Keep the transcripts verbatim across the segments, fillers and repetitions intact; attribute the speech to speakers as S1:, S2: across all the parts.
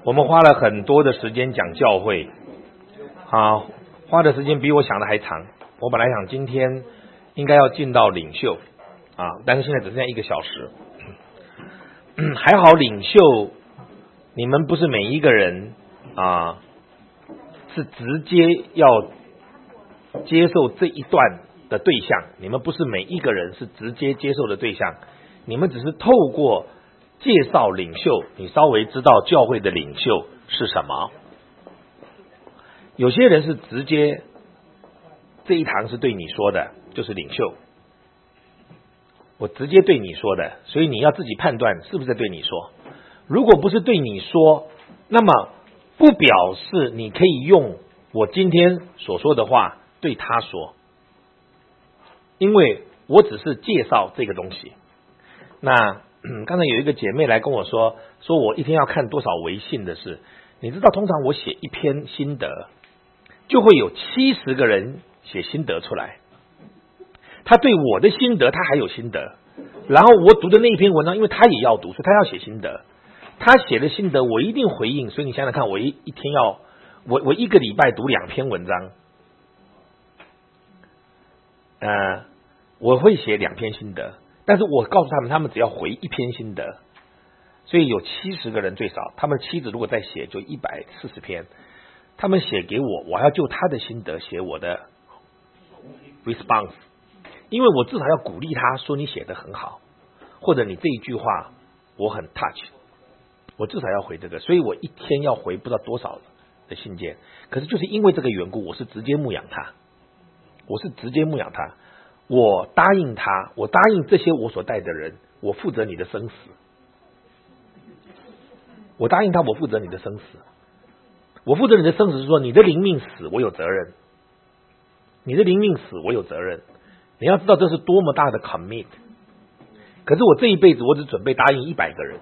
S1: 我们花了很多的时间讲教会，啊，花的时间比我想的还长。我本来想今天应该要进到领袖啊，但是现在只剩下一个小时。嗯、还好领袖，你们不是每一个人啊，是直接要接受这一段的对象，你们不是每一个人是直接接受的对象，你们只是透过介绍领袖，你稍微知道教会的领袖是什么。有些人是直接这一堂是对你说的，就是领袖，我直接对你说的，所以你要自己判断是不是对你说。如果不是对你说，那么不表示你可以用我今天所说的话对他说，因为我只是介绍这个东西。那嗯，刚才有一个姐妹来跟我说，说我一天要看多少微信的事。你知道，通常我写一篇心得，就会有七十个人写心得出来。他对我的心得，他还有心得。然后我读的那一篇文章，因为他也要读，所以他要写心得。他写的心得，我一定回应。所以你想想看，我一一天要，我我一个礼拜读两篇文章，呃，我会写两篇心得。但是我告诉他们，他们只要回一篇心得，所以有七十个人最少，他们妻子如果再写就一百四十篇，他们写给我，我要就他的心得写我的 response， 因为我至少要鼓励他说你写得很好，或者你这一句话我很 touch， 我至少要回这个，所以我一天要回不知道多少的信件。可是就是因为这个缘故，我是直接牧养他，我是直接牧养他。我答应他，我答应这些我所带的人，我负责你的生死。我答应他，我负责你的生死。我负责你的生死是说，你的灵命死，我有责任。你的灵命死，我有责任。你要知道这是多么大的 commit。可是我这一辈子，我只准备答应一百个人。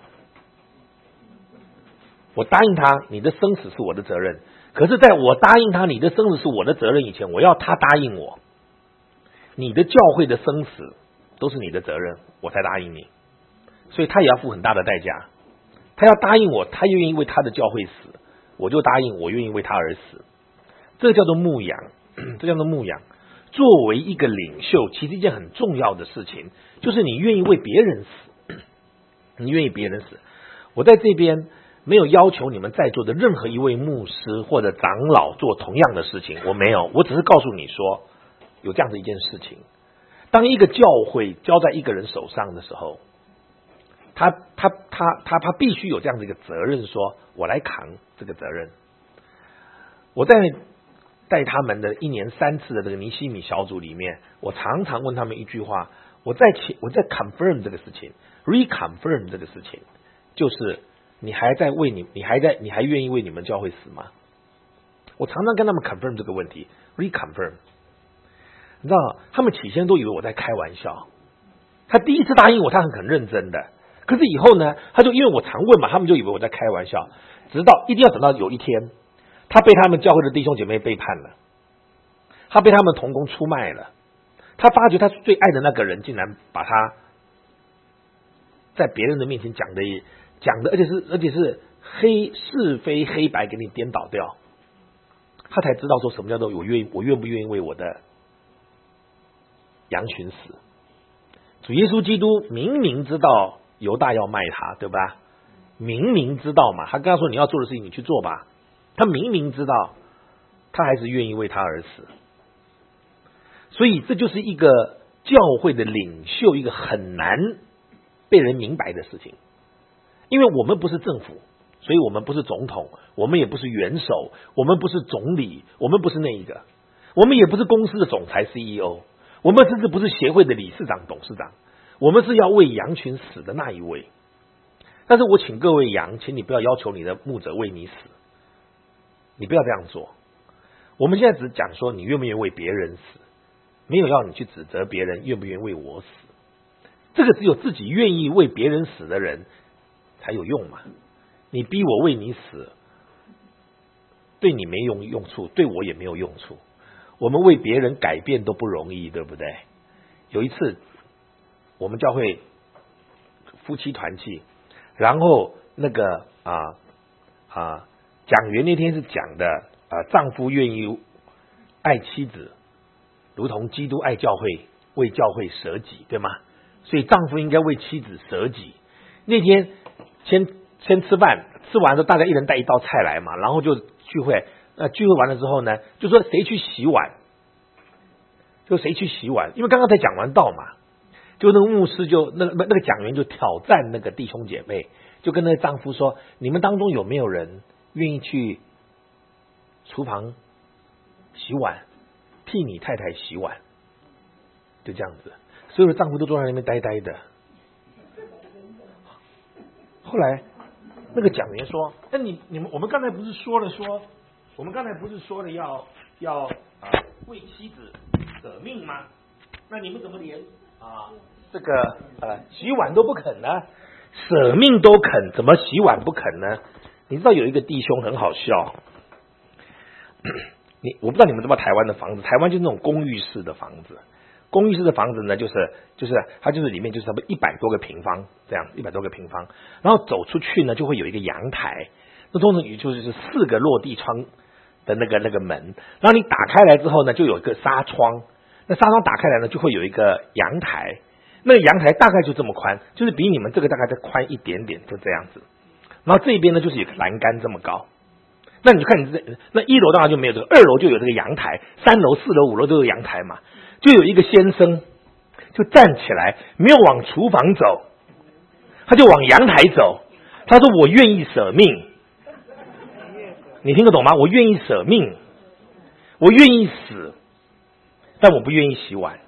S1: 我答应他，你的生死是我的责任。可是在我答应他，你的生死是我的责任以前，我要他答应我。你的教会的生死都是你的责任，我才答应你，所以他也要付很大的代价。他要答应我，他愿意为他的教会死，我就答应我愿意为他而死。这叫做牧养，这叫做牧养。作为一个领袖，其实一件很重要的事情，就是你愿意为别人死，你愿意别人死。我在这边没有要求你们在座的任何一位牧师或者长老做同样的事情，我没有，我只是告诉你说有这样的一件事情。当一个教会交在一个人手上的时候，他他他他他必须有这样的一个责任，说我来扛这个责任。我在带他们的一年三次的这个尼西米小组里面，我常常问他们一句话，我在我在 confirm 这个事情 reconfirm 这个事情，就是你还在为你你还在你还愿意为你们教会死吗？我常常跟他们 confirm 这个问题 reconfirm。你知道他们起先都以为我在开玩笑，他第一次答应我他很很认真的，可是以后呢，他就因为我常问嘛，他们就以为我在开玩笑，直到一定要等到有一天他被他们教会的弟兄姐妹背叛了，他被他们同工出卖了，他发觉他最爱的那个人竟然把他在别人的面前讲的讲的而且是而且是黑是非黑白给你颠倒掉，他才知道说什么叫做我愿意我愿不愿意为我的羊群死。主耶稣基督明明知道犹大要卖他，对吧？明明知道嘛，他跟他说你要做的事情你去做吧，他明明知道，他还是愿意为他而死。所以这就是一个教会的领袖一个很难被人明白的事情。因为我们不是政府，所以我们不是总统，我们也不是元首，我们不是总理，我们不是那一个，我们也不是公司的总裁 C E O，我们甚至不是协会的理事长、董事长，我们是要为羊群死的那一位。但是我请各位羊，请你不要要求你的牧者为你死，你不要这样做。我们现在只讲说你愿不愿意为别人死，没有要你去指责别人愿不愿意为我死。这个只有自己愿意为别人死的人才有用嘛。你逼我为你死，对你没用用处，对我也没有用处。我们为别人改变都不容易，对不对？有一次我们教会夫妻团契，然后那个啊啊啊，讲员那天是讲的啊，丈夫愿意爱妻子，如同基督爱教会，为教会舍己，对吗？所以丈夫应该为妻子舍己。那天先先吃饭，吃完之后大家一人带一道菜来嘛，然后就聚会。呃，聚会完了之后呢，就说谁去洗碗，就谁去洗碗，因为刚刚才讲完道嘛，就那个牧师就那个那个讲员就挑战那个弟兄姐妹，就跟那个丈夫说，你们当中有没有人愿意去厨房洗碗，替你太太洗碗？就这样子，所有的丈夫都坐在那边呆呆的。后来那个讲员说，那你你们我们刚才不是说了说我们刚才不是说了要要啊、呃、为妻子舍命吗？那你们怎么连啊这个呃洗碗都不肯呢？舍命都肯，怎么洗碗不肯呢？你知道有一个弟兄很好笑，你我不知道你们知不知道台湾的房子，台湾就是那种公寓式的房子。公寓式的房子呢，就是就是它就是里面就是差不多一百多个平方，这样一百多个平方，然后走出去呢就会有一个阳台，那通常也就是四个落地窗的那个那个门，然后你打开来之后呢，就有一个纱窗，那纱窗打开来呢，就会有一个阳台，那个阳台大概就这么宽，就是比你们这个大概再宽一点点，就这样子。然后这边呢就是有个栏杆这么高，那你就看你这那一楼当然就没有这个，二楼就有这个阳台，三楼、四楼、五楼都有阳台嘛。就有一个先生就站起来，没有往厨房走，他就往阳台走。他说：“我愿意舍命。”你听得懂吗？我愿意舍命，我愿意死，但我不愿意洗碗。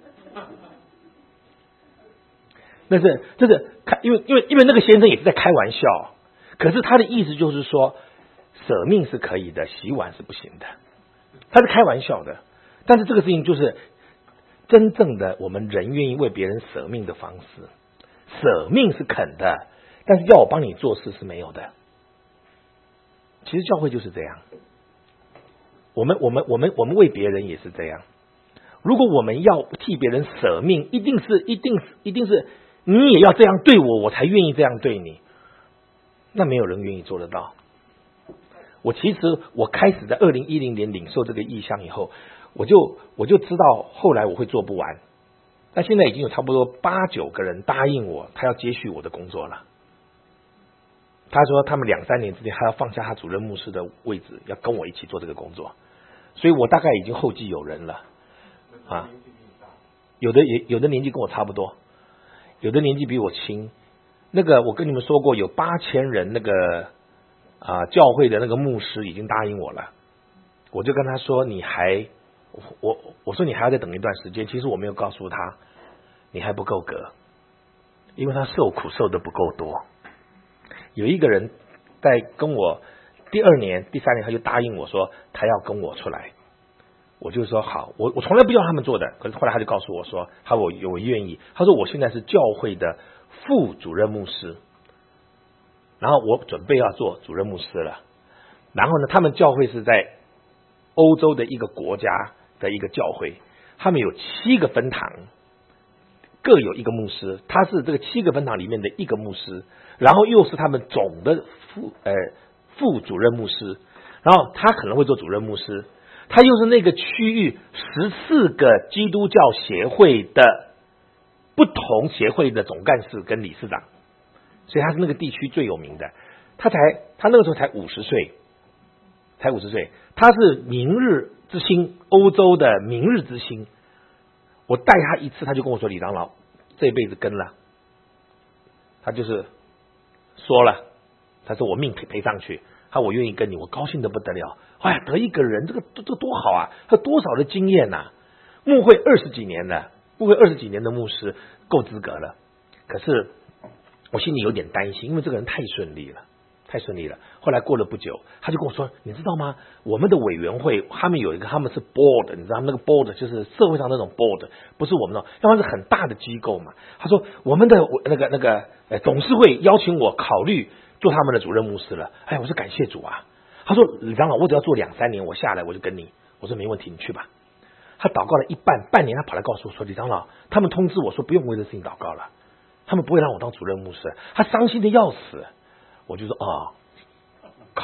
S1: 那是这是开，因为因为因为那个先生也是在开玩笑，可是他的意思就是说，舍命是可以的，洗碗是不行的。他是开玩笑的，但是这个事情就是真正的我们人愿意为别人舍命的方式。舍命是肯的，但是要我帮你做事是没有的。其实教会就是这样，我们我们我们我们为别人也是这样。如果我们要替别人舍命，一定是一定是一定是你也要这样对我，我才愿意这样对你。那没有人愿意做得到。我其实我开始在二零一零年领受这个意向以后，我就我就知道后来我会做不完。但现在已经有差不多八九个人答应我，他要接续我的工作了。他说他们两三年之内还要放下他主任牧师的位置，要跟我一起做这个工作，所以我大概已经后继有人了啊。有的也有的年纪跟我差不多，有的年纪比我轻。那个我跟你们说过，有八千人那个啊教会的那个牧师已经答应我了，我就跟他说你还我我说你还要再等一段时间。其实我没有告诉他你还不够格，因为他受苦受的不够多。有一个人在跟我第二年第三年他就答应我说他要跟我出来，我就说好，我我从来不叫他们做的，可是后来他就告诉我说他我我愿意。他说我现在是教会的副主任牧师，然后我准备要做主任牧师了。然后呢，他们教会是在欧洲的一个国家的一个教会，他们有七个分堂，各有一个牧师，他是这个七个分堂里面的一个牧师，然后又是他们总的副呃副主任牧师，然后他可能会做主任牧师，他又是那个区域十四个基督教协会的不同协会的总干事跟理事长，所以他是那个地区最有名的。他才他那个时候才五十岁，才五十岁，他是明日之星，欧洲的明日之星。我带他一次，他就跟我说：“李长老，这辈子跟了。”他就是说了，他说我命赔赔上去，他我愿意跟你，我高兴得不得了。哎呀，得一个人，这个这这多好啊！他多少的经验呐、啊，牧会二十几年了，牧会二十几年的牧师够资格了。可是我心里有点担心，因为这个人太顺利了。太顺利了。后来过了不久，他就跟我说：“你知道吗？我们的委员会，他们有一个，他们是 board， 你知道那个 board 就是社会上那种 board， 不是我们的，要不然是很大的机构嘛。”他说：“我们的那个那个呃董事会邀请我考虑做他们的主任牧师了。”哎，我说感谢主啊。他说：“李长老，我只要做两三年，我下来我就跟你。”我说：“没问题，你去吧。”他祷告了一半，半年他跑来告诉我说：“李长老，他们通知我说不用为这事情祷告了，他们不会让我当主任牧师。”他伤心的要死。我就说啊、哦，靠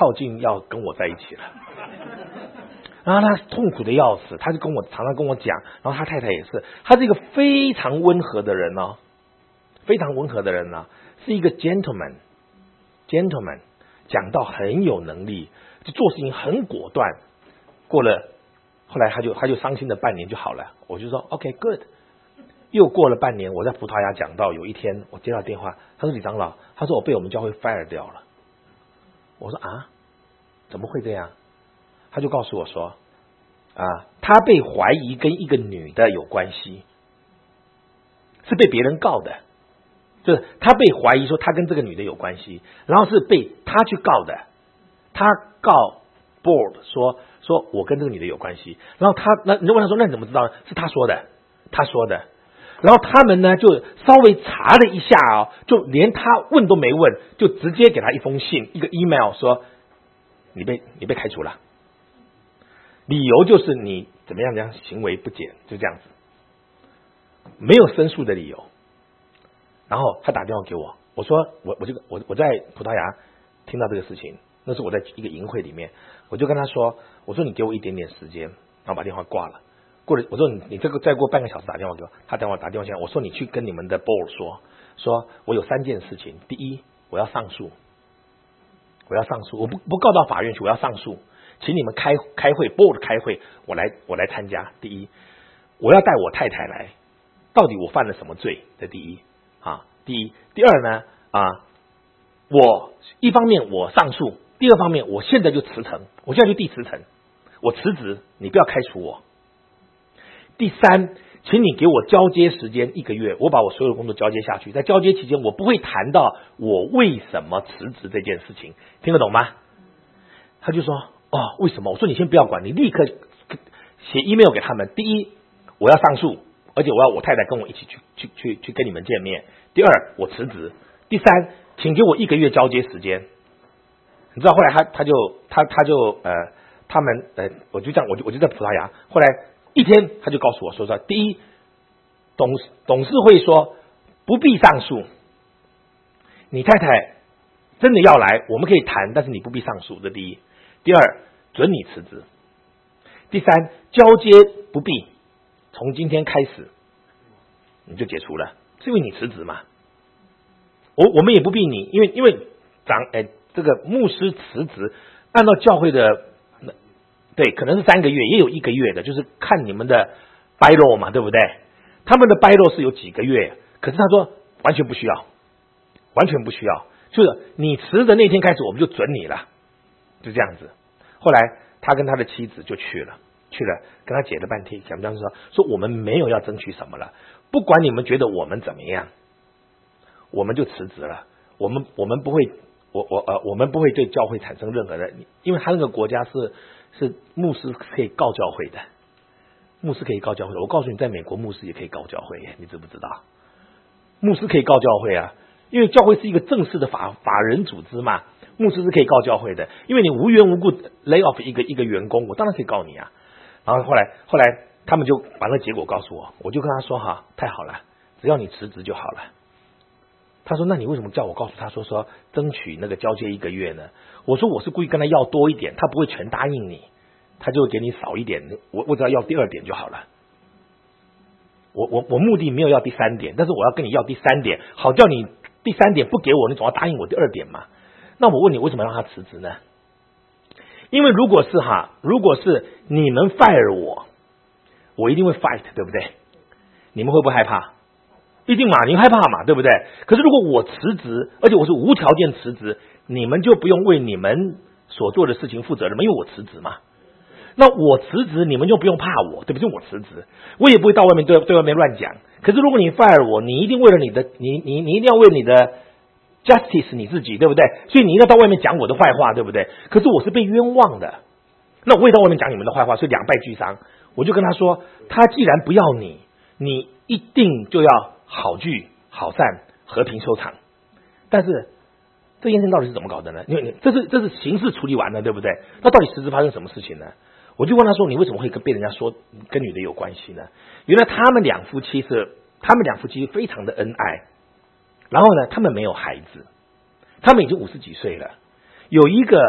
S1: 靠近要跟我在一起了。然后他痛苦的要死，他就跟我常常跟我讲，然后他太太也是，他是一个非常温和的人哦，非常温和的人呢、哦，是一个 gentleman gentleman， 讲到很有能力，就做事情很果断。过了后来他就他就伤心了半年就好了，我就说 OK good。又过了半年，我在葡萄牙讲到有一天我接到电话，他说李长老，他说我被我们教会 fire 掉了。我说啊，怎么会这样？他就告诉我说啊，他被怀疑跟一个女的有关系，是被别人告的，就是他被怀疑说他跟这个女的有关系，然后是被他去告的，他告 board 说说我跟这个女的有关系，然后他那你就问他说那你怎么知道呢？是他说的，他说的，然后他们呢就稍微查了一下哦，就连他问都没问，就直接给他一封信，一个 email 说你被你被开除了。理由就是你怎么样怎样行为不检，就这样子，没有申诉的理由。然后他打电话给我，我说我我就我我在葡萄牙听到这个事情，那是我在一个营会里面，我就跟他说，我说你给我一点点时间，然后把电话挂了。过了，我说你你这个再过半个小时打电话给我，他电话打电话进来，我说你去跟你们的 board 说，说我有三件事情，第一我要上诉，我要上诉，我不不告到法院去，我要上诉。请你们开开会 board 开会，我来我来参加。第一，我要带我太太来，到底我犯了什么罪？这第一啊，第一，第二呢啊，我一方面我上诉，第二方面我现在就辞呈，我现在就递辞呈，我辞职，你不要开除我。第三，请你给我交接时间一个月，我把我所有的工作交接下去，在交接期间我不会谈到我为什么辞职这件事情，听得懂吗？他就说哦，为什么？我说你先不要管，你立刻写 email 给他们。第一，我要上诉，而且我要我太太跟我一起去去去去跟你们见面。第二，我辞职。第三，请给我一个月交接时间。你知道后来他他就他他就呃他们呃我就这样我就我就在葡萄牙，后来一天他就告诉我说说，第一，董董事会说不必上诉，你太太真的要来，我们可以谈，但是你不必上诉，这第一。第二，准你辞职。第三，交接不必，从今天开始你就解除了，是因为你辞职嘛。我我们也不必你，因为因为长哎这个牧师辞职，按照教会的对，可能是三个月，也有一个月的，就是看你们的 bylaw 嘛，对不对？他们的 bylaw 是有几个月，可是他说完全不需要，完全不需要，就是你辞的那天开始我们就准你了。就这样子，后来他跟他的妻子就去了，去了跟他解了半天，讲这样说，说我们没有要争取什么了，不管你们觉得我们怎么样，我们就辞职了，我们我们不会，我我呃我们不会对教会产生任何的，因为他那个国家是是牧师可以告教会的，牧师可以告教会的。我告诉你，在美国牧师也可以告教会，你知不知道？牧师可以告教会啊，因为教会是一个正式的法法人组织嘛。牧师是可以告教会的，因为你无缘无故 lay off 一个一个员工，我当然可以告你啊。然后后来后来他们就把那个结果告诉我，我就跟他说哈，太好了，只要你辞职就好了。他说那你为什么叫我告诉他说说争取那个交接一个月呢？我说我是故意跟他要多一点，他不会全答应你，他就给你少一点，我我只要要第二点就好了。我我我目的没有要第三点，但是我要跟你要第三点，好叫你第三点不给我，你总要答应我第二点嘛。那我问你，为什么让他辞职呢？因为如果是哈，如果是你们 fire 我，我一定会 fight， 对不对？你们会不会害怕？一定嘛，你害怕嘛，对不对？可是如果我辞职，而且我是无条件辞职，你们就不用为你们所做的事情负责任嘛，因为我辞职嘛。那我辞职，你们就不用怕我，对不对？我辞职，我也不会到外面对对外面乱讲。可是如果你 fire 我，你一定为了你的，你你你一定要为你的。justice 你自己对不对？所以你一定要到外面讲我的坏话，对不对？可是我是被冤枉的，那我也到外面讲你们的坏话，所以两败俱伤。我就跟他说，他既然不要你，你一定就要好聚好散，和平收场。但是这件事到底是怎么搞的呢？因为这是这是刑事处理完了，对不对？那到底实质发生什么事情呢？我就问他说，你为什么会跟被人家说跟女的有关系呢？原来他们两夫妻是他们两夫妻非常的恩爱。然后呢，他们没有孩子，他们已经五十几岁了。有一个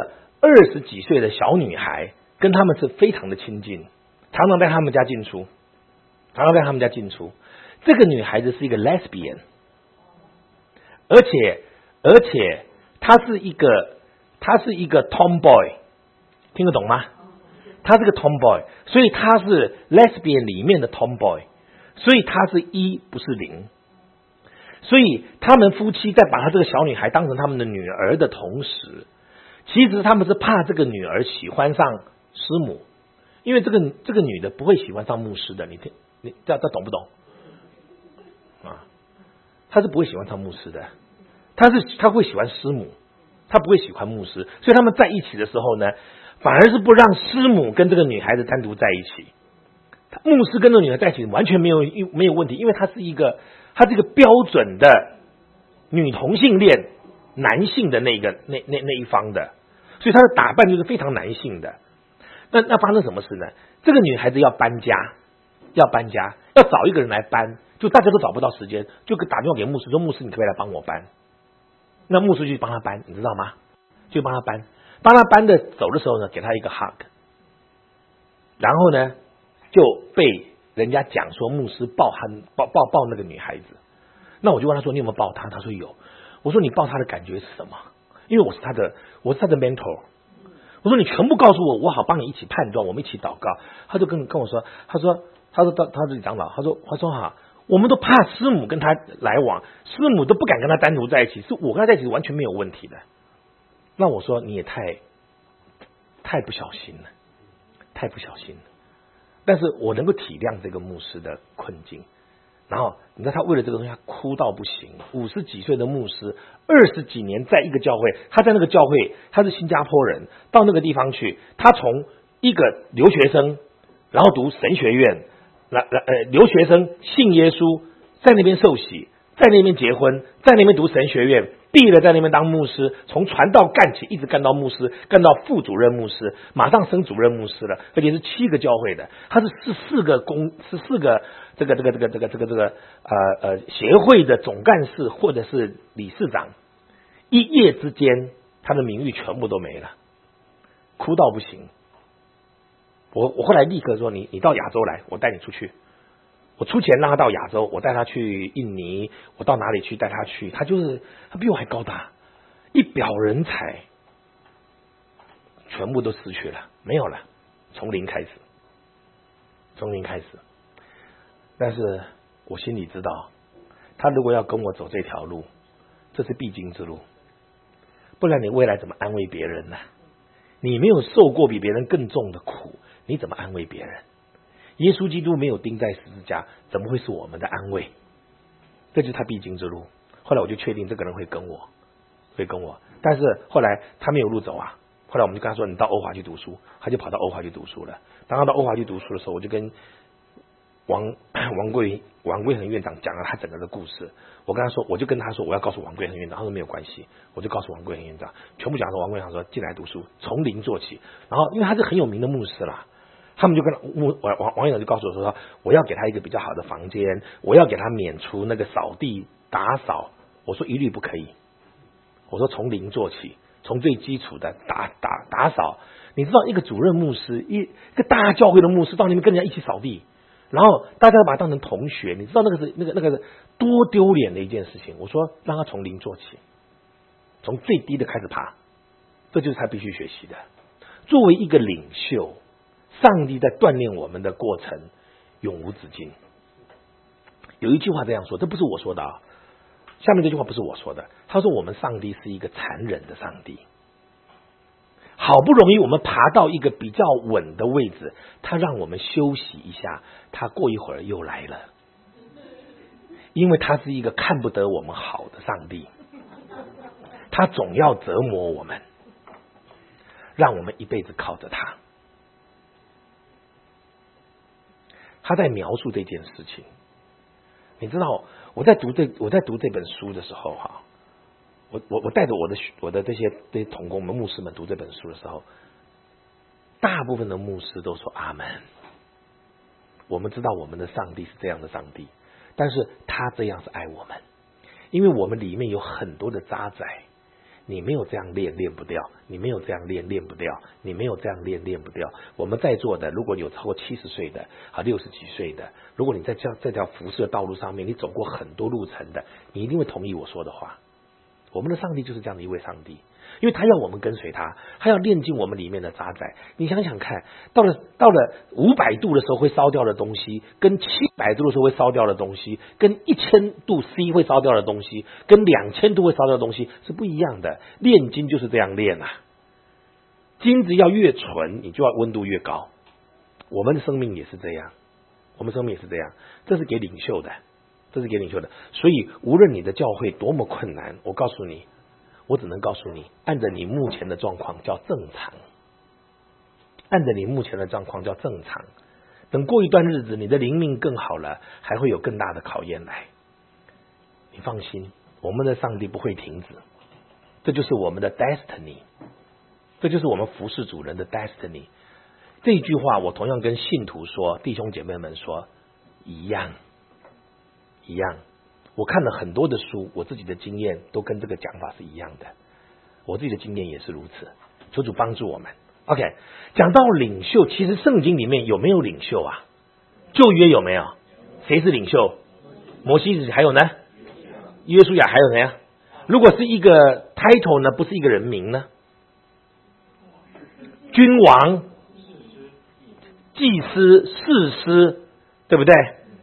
S1: 二十几岁的小女孩跟他们是非常的亲近，常常在他们家进出，常常在他们家进出。这个女孩子是一个 lesbian， 而且而且她是一个她是一个 tomboy， 听得懂吗？她是个 tomboy， 所以她是 lesbian 里面的 tomboy， 所以她是一不是零。所以他们夫妻在把她这个小女孩当成他们的女儿的同时，其实他们是怕这个女儿喜欢上师母，因为这个这个女的不会喜欢上牧师的，你听你这这懂不懂啊？她是不会喜欢上牧师的，她是她会喜欢师母，她不会喜欢牧师，所以他们在一起的时候呢，反而是不让师母跟这个女孩子单独在一起。牧师跟这个女孩在一起完全没有没有问题，因为她是一个她是一个标准的女同性恋男性的那个那那那一方的，所以她的打扮就是非常男性的。那那发生什么事呢？这个女孩子要搬家，要搬家，要找一个人来搬，就大家都找不到时间，就打电话给牧师说：“牧师，你可不可以来帮我搬？”那牧师就帮他搬，你知道吗？就帮他搬，帮他搬的走的时候呢，给他一个 hug， 然后呢就被人家讲说牧师抱他抱抱抱那个女孩子。那我就问他说：“你有没有抱她？”他说有。我说：“你抱她的感觉是什么？”因为我是他的，我是他的 mentor。我说：“你全部告诉我，我好帮你一起判断，我们一起祷告。”他就跟跟我说：“他说，他说到他这里长老，他说，他说哈，我们都怕师母跟他来往，师母都不敢跟他单独在一起，是我跟他在一起完全没有问题的。”那我说：“你也太太不小心了，太不小心了。”但是我能够体谅这个牧师的困境。然后你知道他为了这个东西他哭到不行，五十几岁的牧师，二十几年在一个教会，他在那个教会他是新加坡人，到那个地方去，他从一个留学生，然后读神学院，来来呃留学生信耶稣，在那边受洗，在那边结婚，在那边读神学院，毕业了在那边当牧师，从传道干起，一直干到牧师，干到副主任牧师，马上升主任牧师了，而且是七个教会的，他是十四个公十四个这个这个这个这个这个这个呃呃协会的总干事或者是理事长，一夜之间他的名誉全部都没了，哭到不行。我我后来立刻说你你到亚洲来，我带你出去。我出钱让他到亚洲，我带他去印尼，我到哪里去带他去，他就是他比我还高大，一表人才，全部都失去了，没有了，从零开始，从零开始。但是我心里知道，他如果要跟我走这条路，这是必经之路，不然你未来怎么安慰别人呢？你没有受过比别人更重的苦，你怎么安慰别人？耶稣基督没有钉在十字架，怎么会是我们的安慰？这就是他必经之路。后来我就确定这个人会跟我，会跟我。但是后来他没有路走啊。后来我们就跟他说：“你到欧华去读书。”他就跑到欧华去读书了。当他到欧华去读书的时候，我就跟王王贵王贵恒院长讲了他整个的故事。我跟他说，我就跟他说我要告诉王贵恒院长，他说没有关系，我就告诉王贵恒院长，全部讲说王贵恒说进来读书，从零做起。然后因为他是很有名的牧师啦。他们就跟王王王院长就告诉我说，我要给他一个比较好的房间，我要给他免除那个扫地打扫。我说一律不可以，我说从零做起，从最基础的打打打扫。你知道一个主任牧师，一一个大教会的牧师到那边跟人家一起扫地，然后大家把他当成同学，你知道那个是那个那个是多丢脸的一件事情。我说让他从零做起，从最低的开始爬，这就是他必须学习的。作为一个领袖，上帝在锻炼我们的过程永无止境。有一句话这样说，这不是我说的啊，下面这句话不是我说的，他说我们上帝是一个残忍的上帝，好不容易我们爬到一个比较稳的位置，他让我们休息一下，他过一会儿又来了，因为他是一个看不得我们好的上帝，他总要折磨我们，让我们一辈子靠着他。他在描述这件事情，你知道我在读这我在读这本书的时候哈，我我我带着我的我的这些这些同工们牧师们读这本书的时候，大部分的牧师都说阿们。我们知道我们的上帝是这样的上帝，但是他这样是爱我们，因为我们里面有很多的渣滓， 你没有这样练，练不掉；你没有这样练，练不掉；你没有这样练，练不掉。我们在座的，如果有超过七十岁的啊，六十几岁的，如果你在这这条服侍的道路上面，你走过很多路程的，你一定会同意我说的话。我们的上帝就是这样的一位上帝，因为他要我们跟随他，他要炼尽我们里面的渣滓。你想想看，到了到了五百度的时候会烧掉的东西，跟七百度的时候会烧掉的东西，跟一千度 C 会烧掉的东西，跟两千度会烧掉的东西是不一样的。炼金就是这样炼啊，金子要越纯，你就要温度越高。我们的生命也是这样，我们生命也是这样，这是给领袖的。这是给领袖的，所以无论你的教会多么困难，我告诉你，我只能告诉你，按着你目前的状况叫正常，按着你目前的状况叫正常。等过一段日子，你的灵命更好了，还会有更大的考验来。你放心，我们的上帝不会停止，这就是我们的 destiny， 这就是我们服侍主人的 destiny。这句话我同样跟信徒说，弟兄姐妹们说一样。一样，我看了很多的书，我自己的经验都跟这个讲法是一样的，我自己的经验也是如此。求主帮助我们。OK， 讲到领袖，其实圣经里面有没有领袖啊？旧约有没有？谁是领袖？摩西，还有呢？约书亚，还有谁啊？如果是一个 title 呢，不是一个人名呢？君王、祭司、士师，对不对？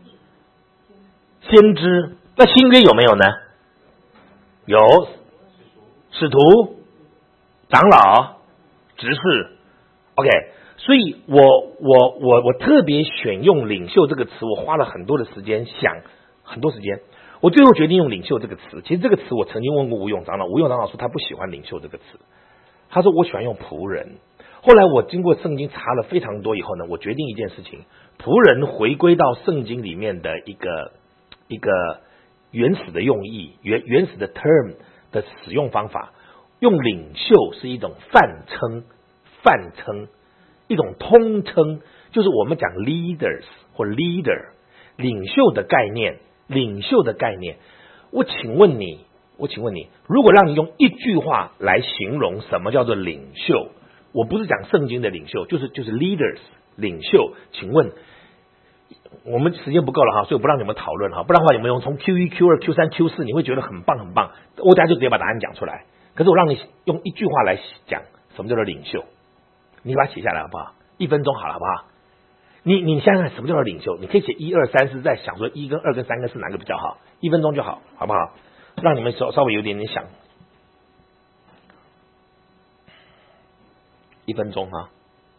S1: 先知，那新约有没有呢？有，使徒、长老、执事。OK， 所以我我我我特别选用领袖这个词，我花了很多的时间想，很多时间，我最后决定用领袖这个词。其实这个词我曾经问过吴永长老，吴永长老说他不喜欢领袖这个词，他说我喜欢用仆人。后来我经过圣经查了非常多以后呢，我决定一件事情，仆人回归到圣经里面的一个一个原始的用意，原原始的 term 的使用方法，用领袖是一种泛称，泛称一种通称，就是我们讲 leaders 或 leader 领袖的概念，领袖的概念。我请问你，我请问你，如果让你用一句话来形容什么叫做领袖，我不是讲圣经的领袖，就是就是 leaders 领袖，请问我们时间不够了哈，所以我不让你们讨论哈，不然的话你们用从 Q 一 Q 二 Q 三 Q 四你会觉得很棒很棒，我等下就直接把答案讲出来。可是我让你用一句话来讲什么叫做领袖，你把它写下来好不好？一分钟好了好不好？你你想想什么叫做领袖，你可以写一二三四，再想说一跟二跟三跟四哪个比较好，一分钟就好，好不好？让你们稍稍微有点点想，一分钟哈。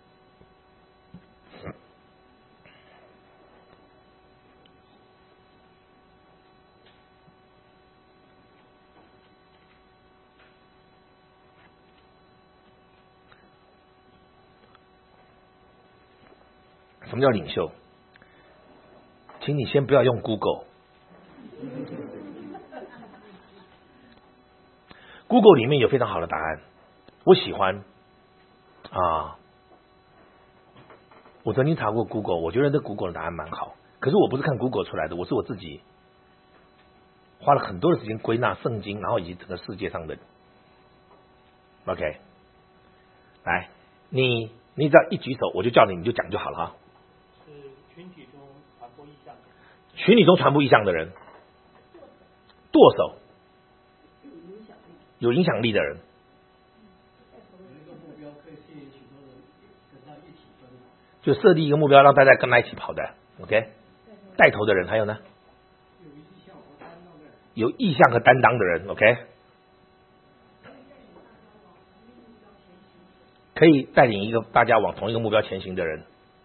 S1: 什么叫领袖？请你先不要用 Google， Google 里面有非常好的答案，我喜欢啊。我曾经查过 Google， 我觉得这 Google 的答案蛮好。可是我不是看 Google 出来的，我是我自己花了很多的时间归纳圣经，然后以及整个世界上的。OK， 来，你你只要一举手，我就叫你，你就讲就好了哈。
S2: 群体中传播意向，
S1: 群体中传播意向的人，舵手，有影响力的人，就设立一个目标，让大家跟他一起跑的 ，OK， 带头的人，还有呢，有意向和担当的人 ，OK， 可以带领一个大家往同一个目标前行的人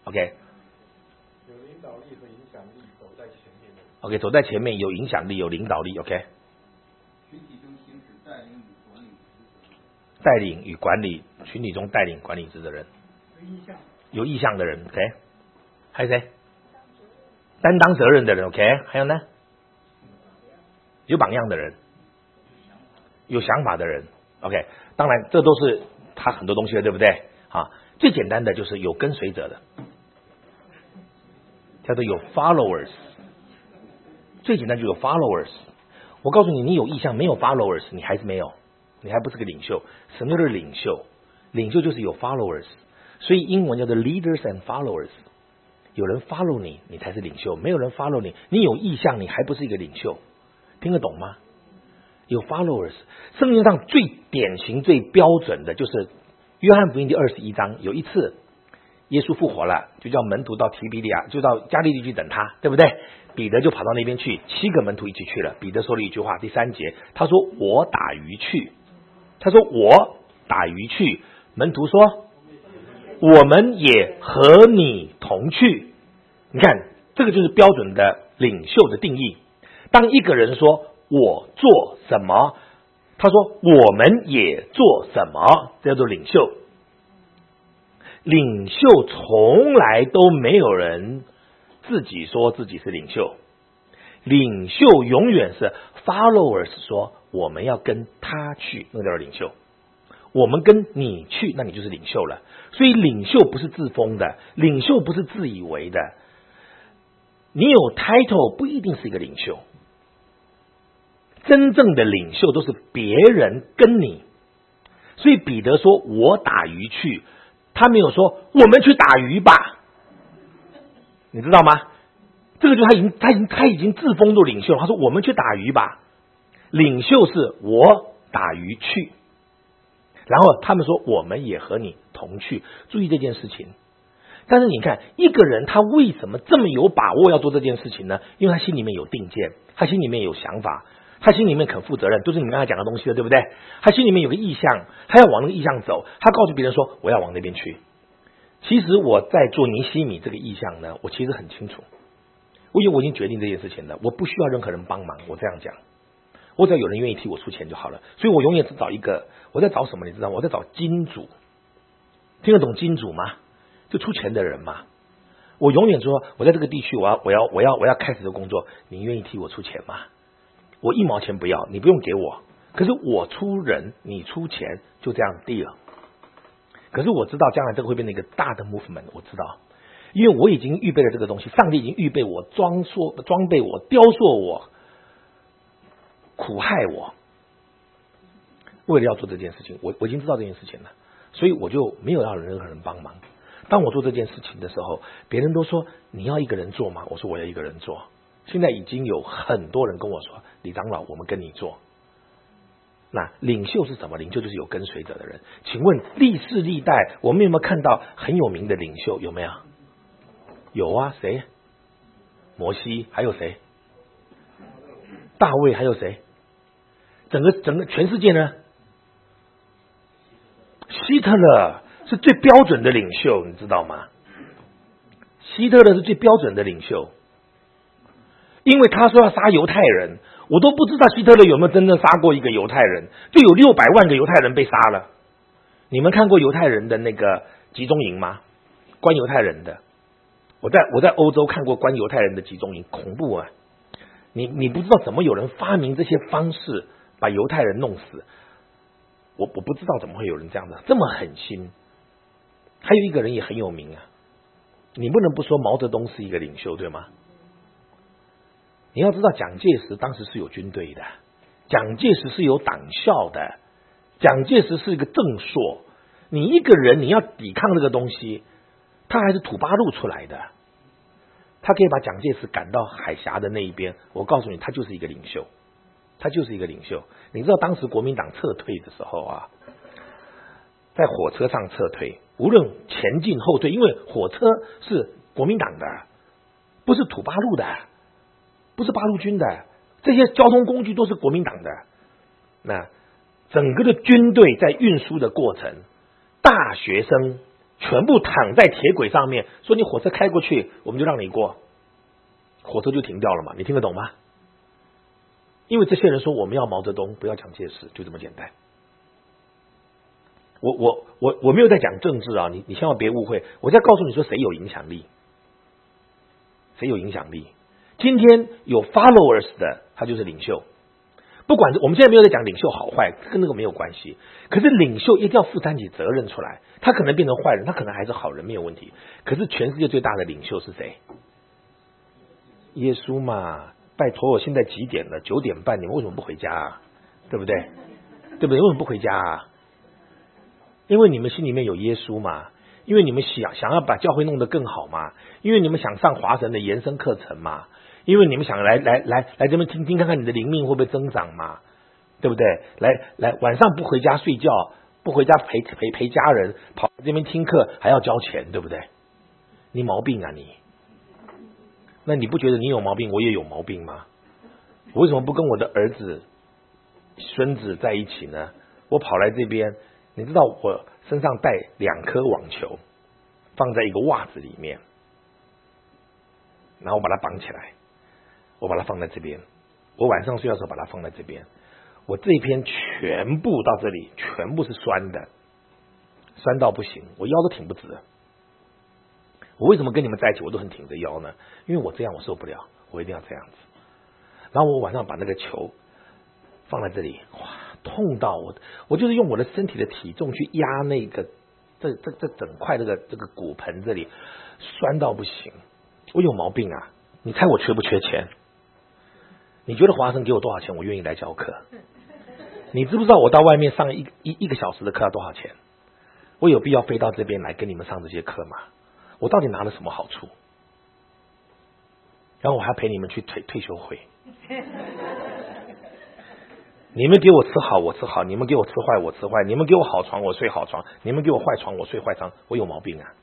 S1: ，OK。OK， 走在前面，有影响力，有领导力。OK，
S3: 群体中行使带领与管理职责，
S1: 带领与管理，群体中带领管理职责的人，
S2: 有意向，
S1: 有意向的人。OK， 还有谁？担当责任的人。OK， 还有呢？有榜样的人，有想法的人。OK， 当然这都是他很多东西的，对不对？啊，最简单的就是有跟随者的，叫做有 followers。最简单就有 followers， 我告诉你，你有意向没有 followers， 你还是没有， 你还不是个领袖。什么叫做领袖？领袖就是有 followers， 所以英文叫做 leaders and followers。有人 follow 你，你才是领袖；没有人 follow 你，你有意向，你还不是一个领袖。听得懂吗？有 followers。圣经上最典型、最标准的就是约翰福音第二十一章，有一次耶稣复活了，就叫门徒到提比利亚，就到加利利去等他，对不对？彼得就跑到那边去，七个门徒一起去了。彼得说了一句话，第三节他说：“我打鱼去。”他说：“我打鱼去。”门徒说：“我们也和你同去。”你看，这个就是标准的领袖的定义。当一个人说我做什么，他说我们也做什么，这叫做领袖。领袖从来都没有人自己说自己是领袖，领袖永远是 followers 说我们要跟他去，那叫领袖。我们跟你去，那你就是领袖了。所以领袖不是自封的，领袖不是自以为的。你有 title 不一定是一个领袖，真正的领袖都是别人跟你。所以彼得说我打鱼去，他没有说我们去打鱼吧，你知道吗？这个就他已经他已经他已经自封做领袖了。他说我们去打鱼吧，领袖是我打鱼去，然后他们说我们也和你同去。注意这件事情。但是你看一个人他为什么这么有把握要做这件事情呢？因为他心里面有定见，他心里面有想法，他心里面肯负责任，都是你们刚才讲的东西了，对不对？他心里面有个意向，他要往那个意向走，他告诉别人说我要往那边去。其实我在做尼希米这个意向呢，我其实很清楚，我因为我已经决定这件事情了，我不需要任何人帮忙。我这样讲，我只要有人愿意替我出钱就好了。所以我永远只找一个，我在找什么你知道吗？我在找金主。听得懂金主吗？就出钱的人嘛。我永远说我在这个地区我要我要我要我要开始这个工作，你愿意替我出钱吗？我一毛钱不要，你不用给我，可是我出人你出钱，就这样deal。可是我知道将来这个会变成一个大的 movement， 我知道，因为我已经预备了这个东西，上帝已经预备我装塑装备我雕塑我苦害我，为了要做这件事情，我我已经知道这件事情了，所以我就没有要任何人帮忙。当我做这件事情的时候，别人都说你要一个人做吗？我说我要一个人做。现在已经有很多人跟我说李长老我们跟你做。那领袖是什么？领袖就是有跟随者的人。请问历世历代我们有没有看到很有名的领袖？有没有？有啊，谁？摩西，还有谁？大卫，还有谁？整个整个全世界呢？希特勒是最标准的领袖，你知道吗？希特勒是最标准的领袖，因为他说要杀犹太人，我都不知道希特勒有没有真正杀过一个犹太人，就有六百万个犹太人被杀了。你们看过犹太人的那个集中营吗？关犹太人的，我在我在欧洲看过关犹太人的集中营，恐怖啊！你你不知道怎么有人发明这些方式把犹太人弄死，我我不知道怎么会有人这样的这么狠心。还有一个人也很有名啊，你不能不说毛泽东是一个领袖，对吗？你要知道蒋介石当时是有军队的，蒋介石是有党校的，蒋介石是一个正硕。你一个人你要抵抗这个东西，他还是土八路出来的，他可以把蒋介石赶到海峡的那一边，我告诉你他就是一个领袖，他就是一个领袖。你知道当时国民党撤退的时候啊，在火车上撤退，无论前进后退，因为火车是国民党的，不是土八路的，不是八路军的，这些交通工具都是国民党的。那整个的军队在运输的过程，大学生全部躺在铁轨上面，说你火车开过去我们就让你过，火车就停掉了嘛，你听得懂吗？因为这些人说我们要毛泽东不要蒋介石，就这么简单。我我我我没有在讲政治啊，你你千万别误会，我在告诉你说谁有影响力，谁有影响力。今天有 followers 的，他就是领袖。不管我们现在没有在讲领袖好坏，跟那个没有关系。可是领袖一定要负担起责任出来，他可能变成坏人，他可能还是好人，没有问题。可是全世界最大的领袖是谁？耶稣嘛！拜托，我现在几点了？九点半，你们为什么不回家啊？对不对？ 对不对？为什么不回家啊？因为你们心里面有耶稣嘛，因为你们想想要把教会弄得更好嘛，因为你们想上华神的延伸课程嘛，因为你们想来来来来这边听听看看你的灵命会不会增长嘛，对不对？来来晚上不回家睡觉，不回家陪陪陪家人，跑这边听课还要交钱，对不对？你毛病啊你！那你不觉得你有毛病，我也有毛病吗？我为什么不跟我的儿子、孙子在一起呢？我跑来这边，你知道我身上带两颗网球，放在一个袜子里面，然后我把它绑起来，我把它放在这边。我晚上睡觉的时候把它放在这边。我这边全部到这里，全部是酸的，酸到不行，我腰都挺不直的。我为什么跟你们在一起我都很挺着腰呢？因为我这样我受不了，我一定要这样子。然后我晚上把那个球放在这里，哇，痛到我，我就是用我的身体的体重去压那个这这这整块这个这个骨盆这里，酸到不行。我有毛病啊？你猜我缺不缺钱？你觉得华生给我多少钱，我愿意来教课？你知不知道我到外面上一一一个小时的课要多少钱？我有必要飞到这边来跟你们上这些课吗？我到底拿了什么好处？然后我还陪你们去退退休会。你们给我吃好我吃好，你们给我吃坏我吃坏，你们给我好床我睡好床，你们给我坏床我睡坏床，我有毛病啊？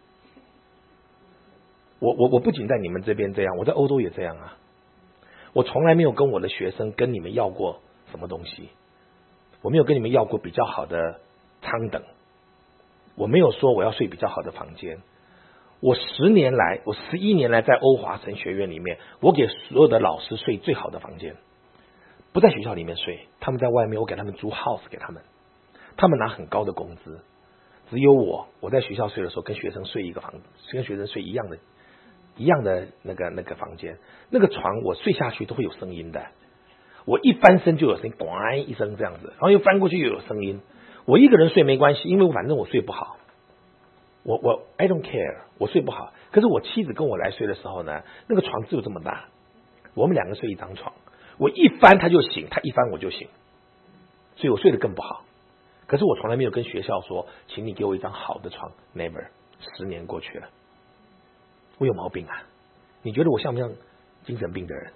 S1: 我我我不仅在你们这边这样，我在欧洲也这样啊。我从来没有跟我的学生跟你们要过什么东西，我没有跟你们要过比较好的舱等，我没有说我要睡比较好的房间。我十年来，我十一年来在欧华神学院里面，我给所有的老师睡最好的房间，不在学校里面睡，他们在外面，我给他们租 house 给他们，他们拿很高的工资，只有我，我在学校睡的时候跟学生睡一个房，跟学生睡一样的，一样的那个那个房间，那个床我睡下去都会有声音的，我一翻身就有声音，咚一声这样子，然后又翻过去又有声音。我一个人睡没关系，因为反正我睡不好。我我 I don't care， 我睡不好。可是我妻子跟我来睡的时候呢，那个床只有这么大，我们两个睡一张床，我一翻他就醒，他一翻我就醒，所以我睡得更不好。可是我从来没有跟学校说，请你给我一张好的床 ，never。十年过去了，我有毛病啊？你觉得我像不像精神病的人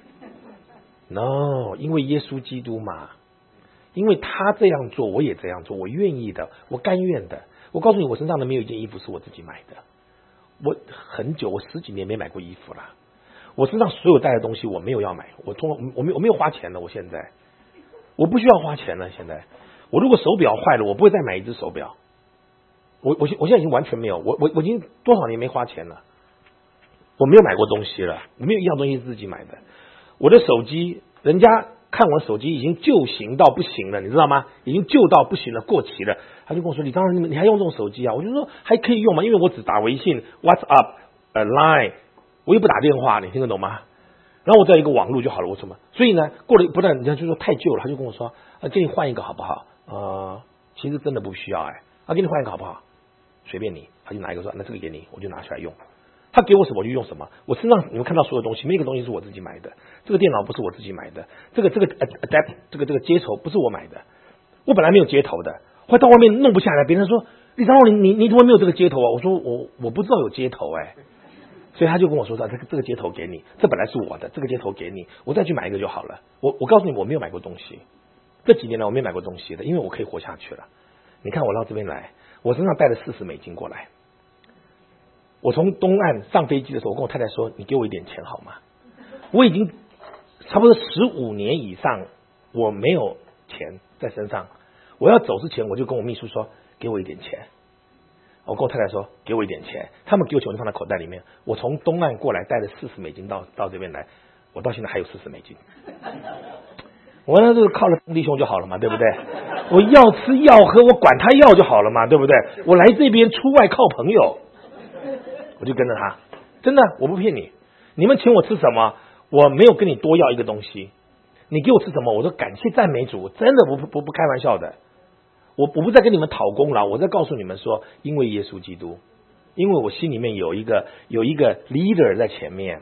S1: ？No， 因为耶稣基督嘛，因为他这样做，我也这样做，我愿意的，我甘愿的。我告诉你，我身上的没有一件衣服是我自己买的。我很久，我十几年没买过衣服了。我身上所有带的东西，我没有要买，我通我没我没有花钱了。我现在我不需要花钱了。现在我如果手表坏了，我不会再买一只手表。我我我现在已经完全没有，我我我已经多少年没花钱了。我没有买过东西了，我没有一样东西是自己买的。我的手机，人家看我手机已经旧型到不行了，你知道吗？已经旧到不行了，过期了。他就跟我说：“你当然你还用这种手机啊？”我就说：“还可以用嘛，因为我只打微信、WhatsApp、呃 Line， 我又不打电话，你听得懂吗？然后我再一个网络就好了，我什么？所以呢，过了不但人家就说太旧了，他就跟我说：‘啊，给你换一个好不好？’呃，其实真的不需要哎，啊，给你换一个好不好？随便你。他就拿一个说：‘那这个给你，我就拿出来用。’他给我什么我就用什么。我身上你们看到所有东西，没有一个东西是我自己买的。这个电脑不是我自己买的，这个这个 adapt 这个这个接头不是我买的，我本来没有接头的。”后来到外面弄不下来，别人说李长荣，你你你怎么没有这个接头啊？我说我我不知道有接头哎，所以他就跟我说：“这个这个接头给你，这本来是我的，这个接头给你，我再去买一个就好了。”我我告诉你，我没有买过东西，这几年来我没有买过东西的，因为我可以活下去了。你看我到这边来，我身上带了四十美金过来。我从东岸上飞机的时候，我跟我太太说：“你给我一点钱好吗？”我已经差不多十五年以上，我没有钱在身上。我要走之前，我就跟我秘书说：“给我一点钱。”我跟我太太说：“给我一点钱。”他们给我钱，我就放在口袋里面。我从东岸过来，带了四十美金到到这边来，我到现在还有四十美金。我那就是靠了弟兄就好了嘛，对不对？我要吃要喝，我管他要就好了嘛，对不对？我来这边出外靠朋友，我就跟着他，真的，我不骗你。你们请我吃什么，我没有跟你多要一个东西。你给我吃什么，我说感谢赞美主，真的不不不开玩笑的。我我不在跟你们讨功劳，我在告诉你们说，因为耶稣基督，因为我心里面有一个有一个 leader 在前面，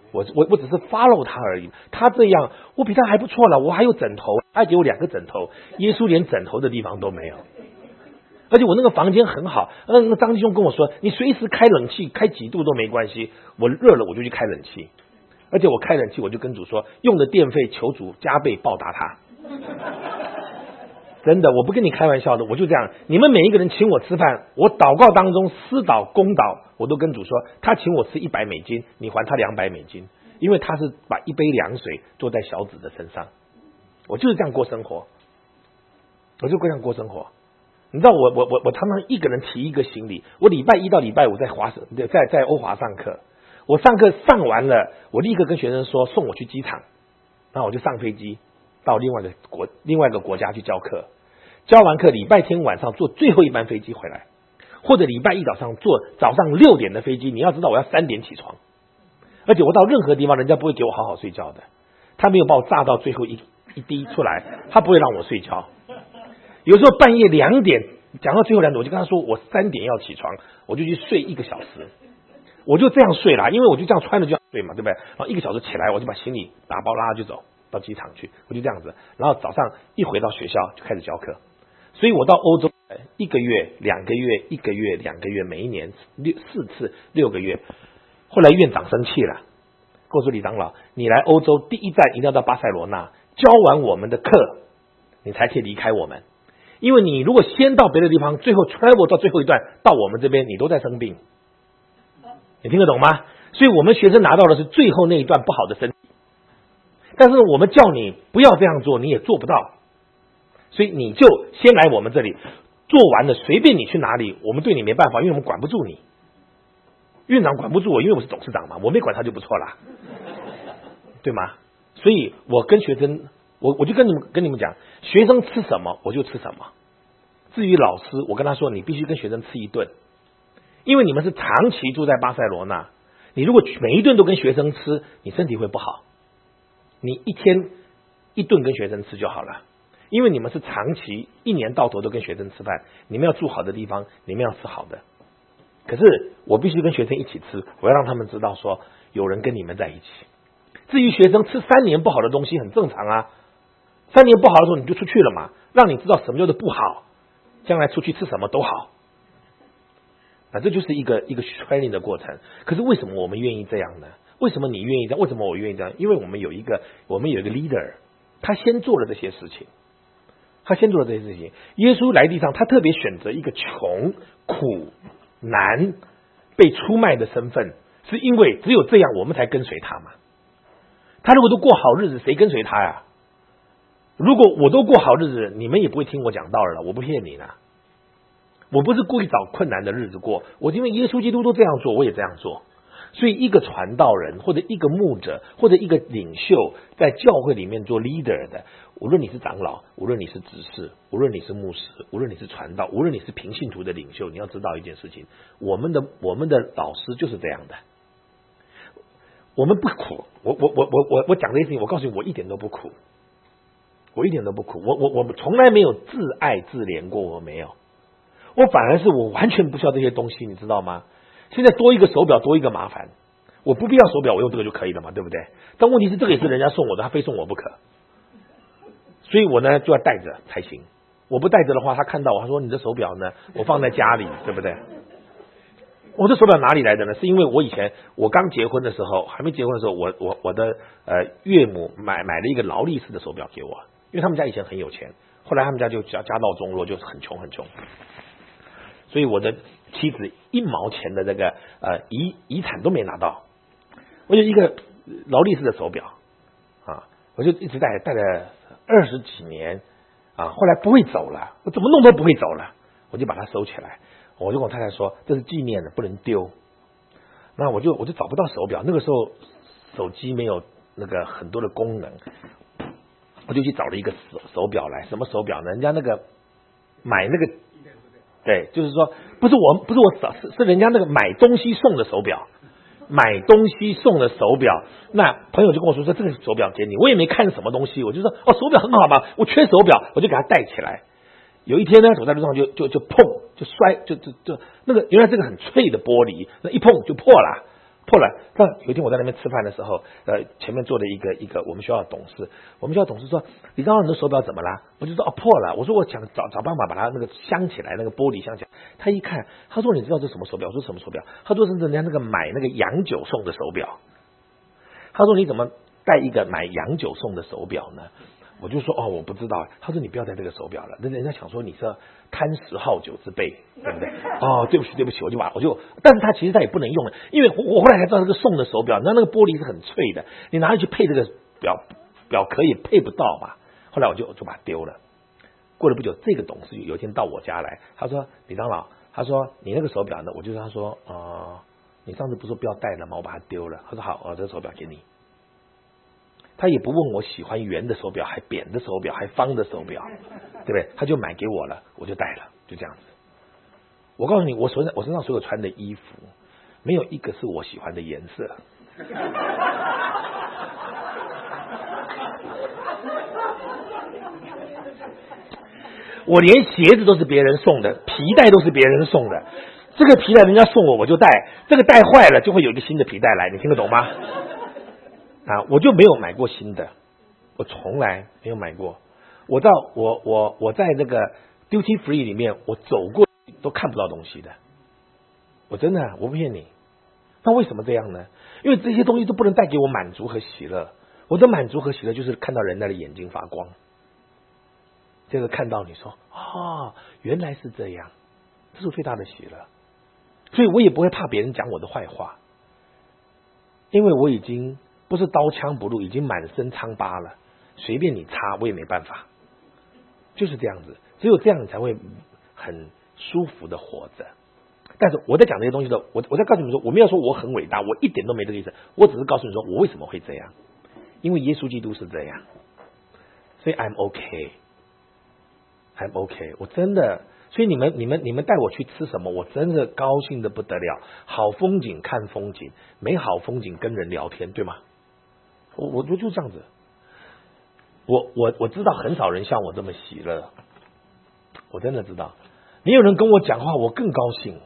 S1: 我我我只是 follow 他而已。他这样，我比他还不错了，我还有枕头，他给我两个枕头，耶稣连枕头的地方都没有。而且我那个房间很好，嗯，张弟兄跟我说，你随时开冷气，开几度都没关系。我热了我就去开冷气，而且我开冷气我就跟主说，用的电费求主加倍报答他。真的，我不跟你开玩笑的，我就这样。你们每一个人请我吃饭，我祷告当中私祷公祷，我都跟主说，他请我吃一百美金，你还他两百美金，因为他是把一杯凉水坐在小子的身上。我就是这样过生活，我就这样过生活。你知道我我我我常常一个人提一个行李，我礼拜一到礼拜五在华在在欧华上课，我上课上完了，我立刻跟学生说送我去机场，然后我就上飞机到另外一个国另外一个国家去教课，教完课礼拜天晚上坐最后一班飞机回来，或者礼拜一早上坐早上六点的飞机。你要知道我要三点起床，而且我到任何地方人家不会给我好好睡觉的，他没有把我炸到最后一一滴出来，他不会让我睡觉。有时候半夜两点讲到最后两点，我就跟他说我三点要起床，我就去睡一个小时，我就这样睡啦，因为我就这样穿着就要睡嘛，对不对？然后一个小时起来，我就把行李打包拉就走到机场去，我就这样子。然后早上一回到学校就开始教课，所以我到欧洲一个月、两个月、一个月、两个月，每一年六四次六个月。后来院长生气了，跟我说李长老，你来欧洲第一站一定要到巴塞罗那，教完我们的课，你才可以离开我们。因为你如果先到别的地方，最后 travel 到最后一段到我们这边，你都在生病，你听得懂吗？所以我们学生拿到的是最后那一段不好的身体，但是我们叫你不要这样做，你也做不到，所以你就先来我们这里，做完了随便你去哪里，我们对你没办法，因为我们管不住你。院长管不住我，因为我是董事长嘛，我没管他就不错啦，对吗？所以我跟学生，我我就跟你们跟你们讲，学生吃什么我就吃什么。至于老师，我跟他说，你必须跟学生吃一顿，因为你们是长期住在巴塞罗那，你如果每一顿都跟学生吃，你身体会不好。你一天一顿跟学生吃就好了，因为你们是长期一年到头都跟学生吃饭，你们要住好的地方，你们要吃好的。可是我必须跟学生一起吃，我要让他们知道说有人跟你们在一起。至于学生吃三年不好的东西很正常啊，三年不好的时候你就出去了嘛，让你知道什么叫做不好，将来出去吃什么都好。那这就是一个一个 training 的过程。可是为什么我们愿意这样呢？为什么你愿意这样？为什么我愿意这样？因为我们有一个我们有一个 leader， 他先做了这些事情，他先做了这些事情。耶稣来地上，他特别选择一个穷、苦、难、被出卖的身份，是因为只有这样我们才跟随他嘛。他如果都过好日子，谁跟随他呀？如果我都过好日子，你们也不会听我讲道了，我不骗你呢。我不是故意找困难的日子过，我因为耶稣基督都这样做，我也这样做。所以一个传道人或者一个牧者或者一个领袖在教会里面做 leader 的，无论你是长老，无论你是执事，无论你是牧师，无论你是传道，无论你是平信徒的领袖，你要知道一件事情，我们的我们的老师就是这样的。我们不苦，我我我我我我讲这些事情，我告诉你，我一点都不苦，我一点都不苦，我我我从来没有自爱自怜过，我没有，我反而是我完全不需要这些东西，你知道吗？现在多一个手表多一个麻烦，我不必要手表，我用这个就可以了嘛，对不对？但问题是这个也是人家送我的，他非送我不可，所以我呢就要带着才行。我不带着的话，他看到我，他说你的手表呢，我放在家里，对不对？我的手表哪里来的呢？是因为我以前我刚结婚的时候，还没结婚的时候，我我我的呃岳母买买了一个劳力士的手表给我，因为他们家以前很有钱，后来他们家就家家道中落，就很穷很穷，所以我的妻子一毛钱的这个呃遗遗产都没拿到，我有一个劳力士的手表啊，我就一直戴戴了二十几年啊，后来不会走了，我怎么弄都不会走了，我就把它收起来。我就跟我太太说，这是纪念的，不能丢。那我就我就找不到手表，那个时候手机没有那个很多的功能，我就去找了一个手手表来。什么手表呢？人家那个买那个，对，就是说不是我不是我找，是是人家那个买东西送的手表，买东西送的手表。那朋友就跟我说说这个手表给你，我也没看什么东西，我就说哦手表很好嘛，我缺手表，我就给他戴起来。有一天呢，走在路上就就就碰就摔就就就那个原来这个很脆的玻璃，那一碰就破了， 破了。但有一天我在那边吃饭的时候，呃，前面坐的一个一个我们学校的董事，我们学校董事说：“李长老，你的手表怎么啦？”我就说：“哦，破了。”我说：“我想找找办法把它那个镶起来，那个玻璃镶起来。”他一看，他说：“你知道这什么手表？”我说：“什么手表？”他说：“是人家那个买那个洋酒送的手表。”他说：“你怎么戴一个买洋酒送的手表呢？”我就说：“哦，我不知道。”他说：“你不要戴这个手表了，人人家想说你是贪食好酒之辈，对不对？”哦，对不起，对不起，我就把我就，但是他其实他也不能用了，因为我我后来才知道这个送的手表，那那个玻璃是很脆的，你拿去配这个表表壳也配不到嘛。后来我就就把它丢了。过了不久，这个董事有一天到我家来，他说：“李长老，他说你那个手表呢？”我就跟他说：“呃，你上次不是说不要戴了吗？我把它丢了。”他说：“好，我这个手表给你。”他也不问我喜欢圆的手表，还扁的手表，还方的手表，对不对？他就买给我了，我就戴了，就这样子。我告诉你，我身上我身上所有穿的衣服，没有一个是我喜欢的颜色。我连鞋子都是别人送的，皮带都是别人送的。这个皮带人家送我，我就戴；这个戴坏了，就会有一个新的皮带来。你听得懂吗？啊，我就没有买过新的，我从来没有买过。我到我我我在那个 duty free 里面，我走过都看不到东西的。我真的，我不骗你。那为什么这样呢？因为这些东西都不能带给我满足和喜乐。我的满足和喜乐就是看到人家的眼睛发光，这个看到你说啊，原来是这样，这是最大的喜乐。所以我也不会怕别人讲我的坏话，因为我已经不是刀枪不入，已经满身疮疤了，随便你擦我也没办法，就是这样子。只有这样你才会很舒服的活着。但是我在讲这些东西的，我我在告诉你说，我没有说我很伟大，我一点都没这个意思，我只是告诉你说我为什么会这样，因为耶稣基督是这样，所以 I'm okay， I'm okay， 我真的。所以你们你们你们带我去吃什么，我真的高兴的不得了。好风景看风景，没好风景跟人聊天，对吗？我我就这样子。我我我知道很少人像我这么喜乐，我真的知道。你有人跟我讲话，我更高兴。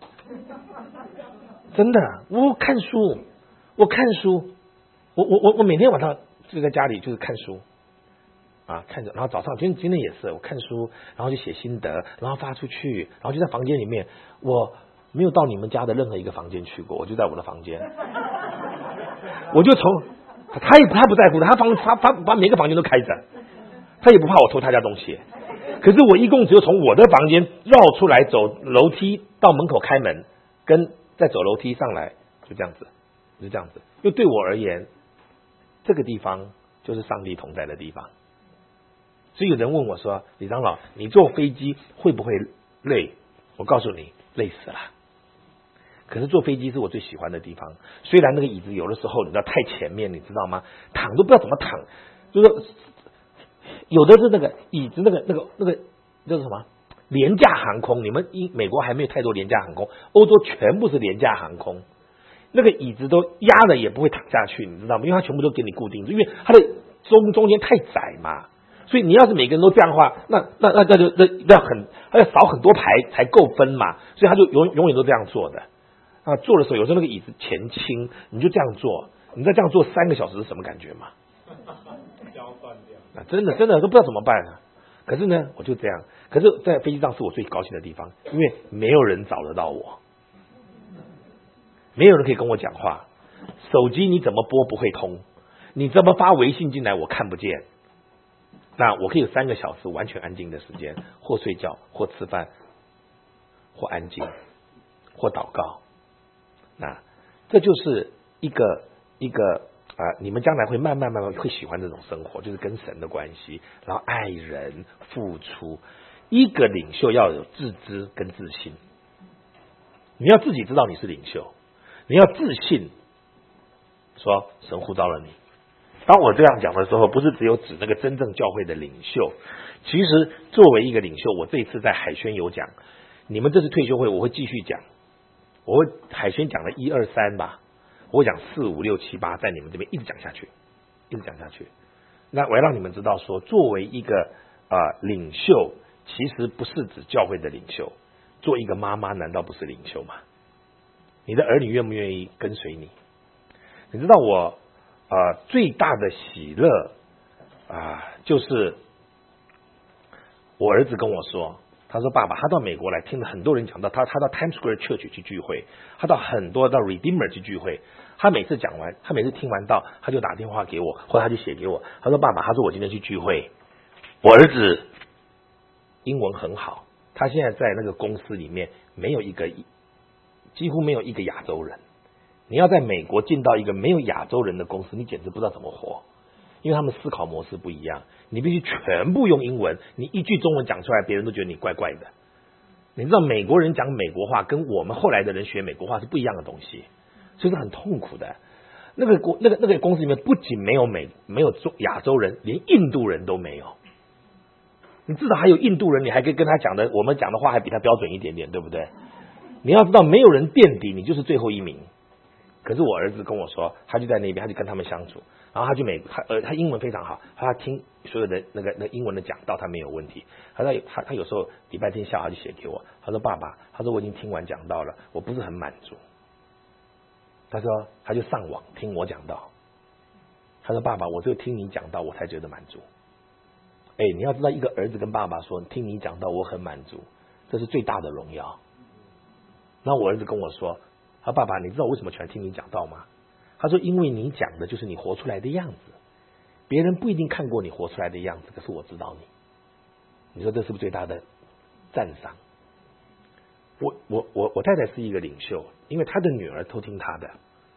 S1: 真的，我看书，我看书，我我我我每天晚上就在家里就是看书。啊，看着，然后早上今天今天也是，我看书，然后就写心得，然后发出去，然后就在房间里面，我没有到你们家的任何一个房间去过，我就在我的房间，我就从他也他不在乎的，他房他他把每个房间都开着，他也不怕我偷他家东西，可是我一共只有从我的房间绕出来，走楼梯到门口开门，跟再走楼梯上来，就这样子，就这样子，因为对我而言，这个地方就是上帝同在的地方。所以有人问我说：“李长老，你坐飞机会不会累？”我告诉你，累死了。可是坐飞机是我最喜欢的地方。虽然那个椅子有的时候你知道太前面，你知道吗？躺都不知道怎么躺，就是有的是那个椅子，那个那个那个叫做什么廉价航空。你们英美国还没有太多廉价航空，欧洲全部是廉价航空。那个椅子都压了也不会躺下去，你知道吗？因为它全部都给你固定，因为它的中中间太窄嘛。所以你要是每个人都这样的话，那那那那就那要很还要少很多排才够分嘛。所以他就永永远都这样做的。啊，坐的时候有时候那个椅子前倾，你就这样坐，你再这样坐三个小时是什么感觉嘛？
S2: 腰断掉。
S1: 啊，真的真的都不知道怎么办啊。可是呢，我就这样。可是，在飞机上是我最高兴的地方，因为没有人找得到我，没有人可以跟我讲话，手机你怎么拨不会通，你怎么发微信进来我看不见。那我可以有三个小时完全安静的时间，或睡觉，或吃饭，或安静，或祷告。那这就是一个一个啊、呃，你们将来会慢慢慢慢会喜欢这种生活，就是跟神的关系，然后爱人、付出。一个领袖要有自知跟自信，你要自己知道你是领袖，你要自信，说神呼召了你。当我这样讲的时候，不是只有指那个真正教会的领袖。其实作为一个领袖，我这一次在海宣有讲，你们这次退休会我会继续讲，我会海宣讲了一二三吧，我会讲四五六七八，在你们这边一直讲下去，一直讲下去。那我要让你们知道说，作为一个呃领袖，其实不是指教会的领袖。做一个妈妈难道不是领袖吗？ 你的儿女愿不愿意跟随你？你知道我呃最大的喜乐啊、呃，就是我儿子跟我说，他说爸爸，他到美国来听了很多人讲到他，他到 Times Square Church 去聚会，他到很多到 Redeemer 去聚会，他每次讲完，他每次听完道，他就打电话给我，或者他就写给我，他说爸爸，他说我今天去聚会，我儿子英文很好，他现在在那个公司里面没有一个几乎没有一个亚洲人，你要在美国进到一个没有亚洲人的公司，你简直不知道怎么活，因为他们思考模式不一样，你必须全部用英文，你一句中文讲出来，别人都觉得你怪怪的。你知道美国人讲美国话跟我们后来的人学美国话是不一样的东西，所以是很痛苦的。那个国那个那个公司里面不仅没有美没有亚洲人，连印度人都没有。你至少还有印度人，你还可以跟他讲的，我们讲的话还比他标准一点点，对不对？你要知道，没有人垫底，你就是最后一名。可是我儿子跟我说，他就在那边，他就跟他们相处，然后他去美，他呃他英文非常好，他听所有的那个那个英文的讲道，他没有问题。他他他他有时候礼拜天下午就写给我，他说爸爸，他说我已经听完讲道了，我不是很满足。他说他就上网听我讲道，他说爸爸，我只有听你讲道我才觉得满足。哎，你要知道，一个儿子跟爸爸说听你讲道我很满足，这是最大的荣耀。那我儿子跟我说，他爸爸，你知道我为什么喜欢听你讲道吗？他说因为你讲的就是你活出来的样子，别人不一定看过你活出来的样子，可是我知道你。你说这是不是最大的赞赏？我我我我太太是一个领袖，因为她的女儿都听她的，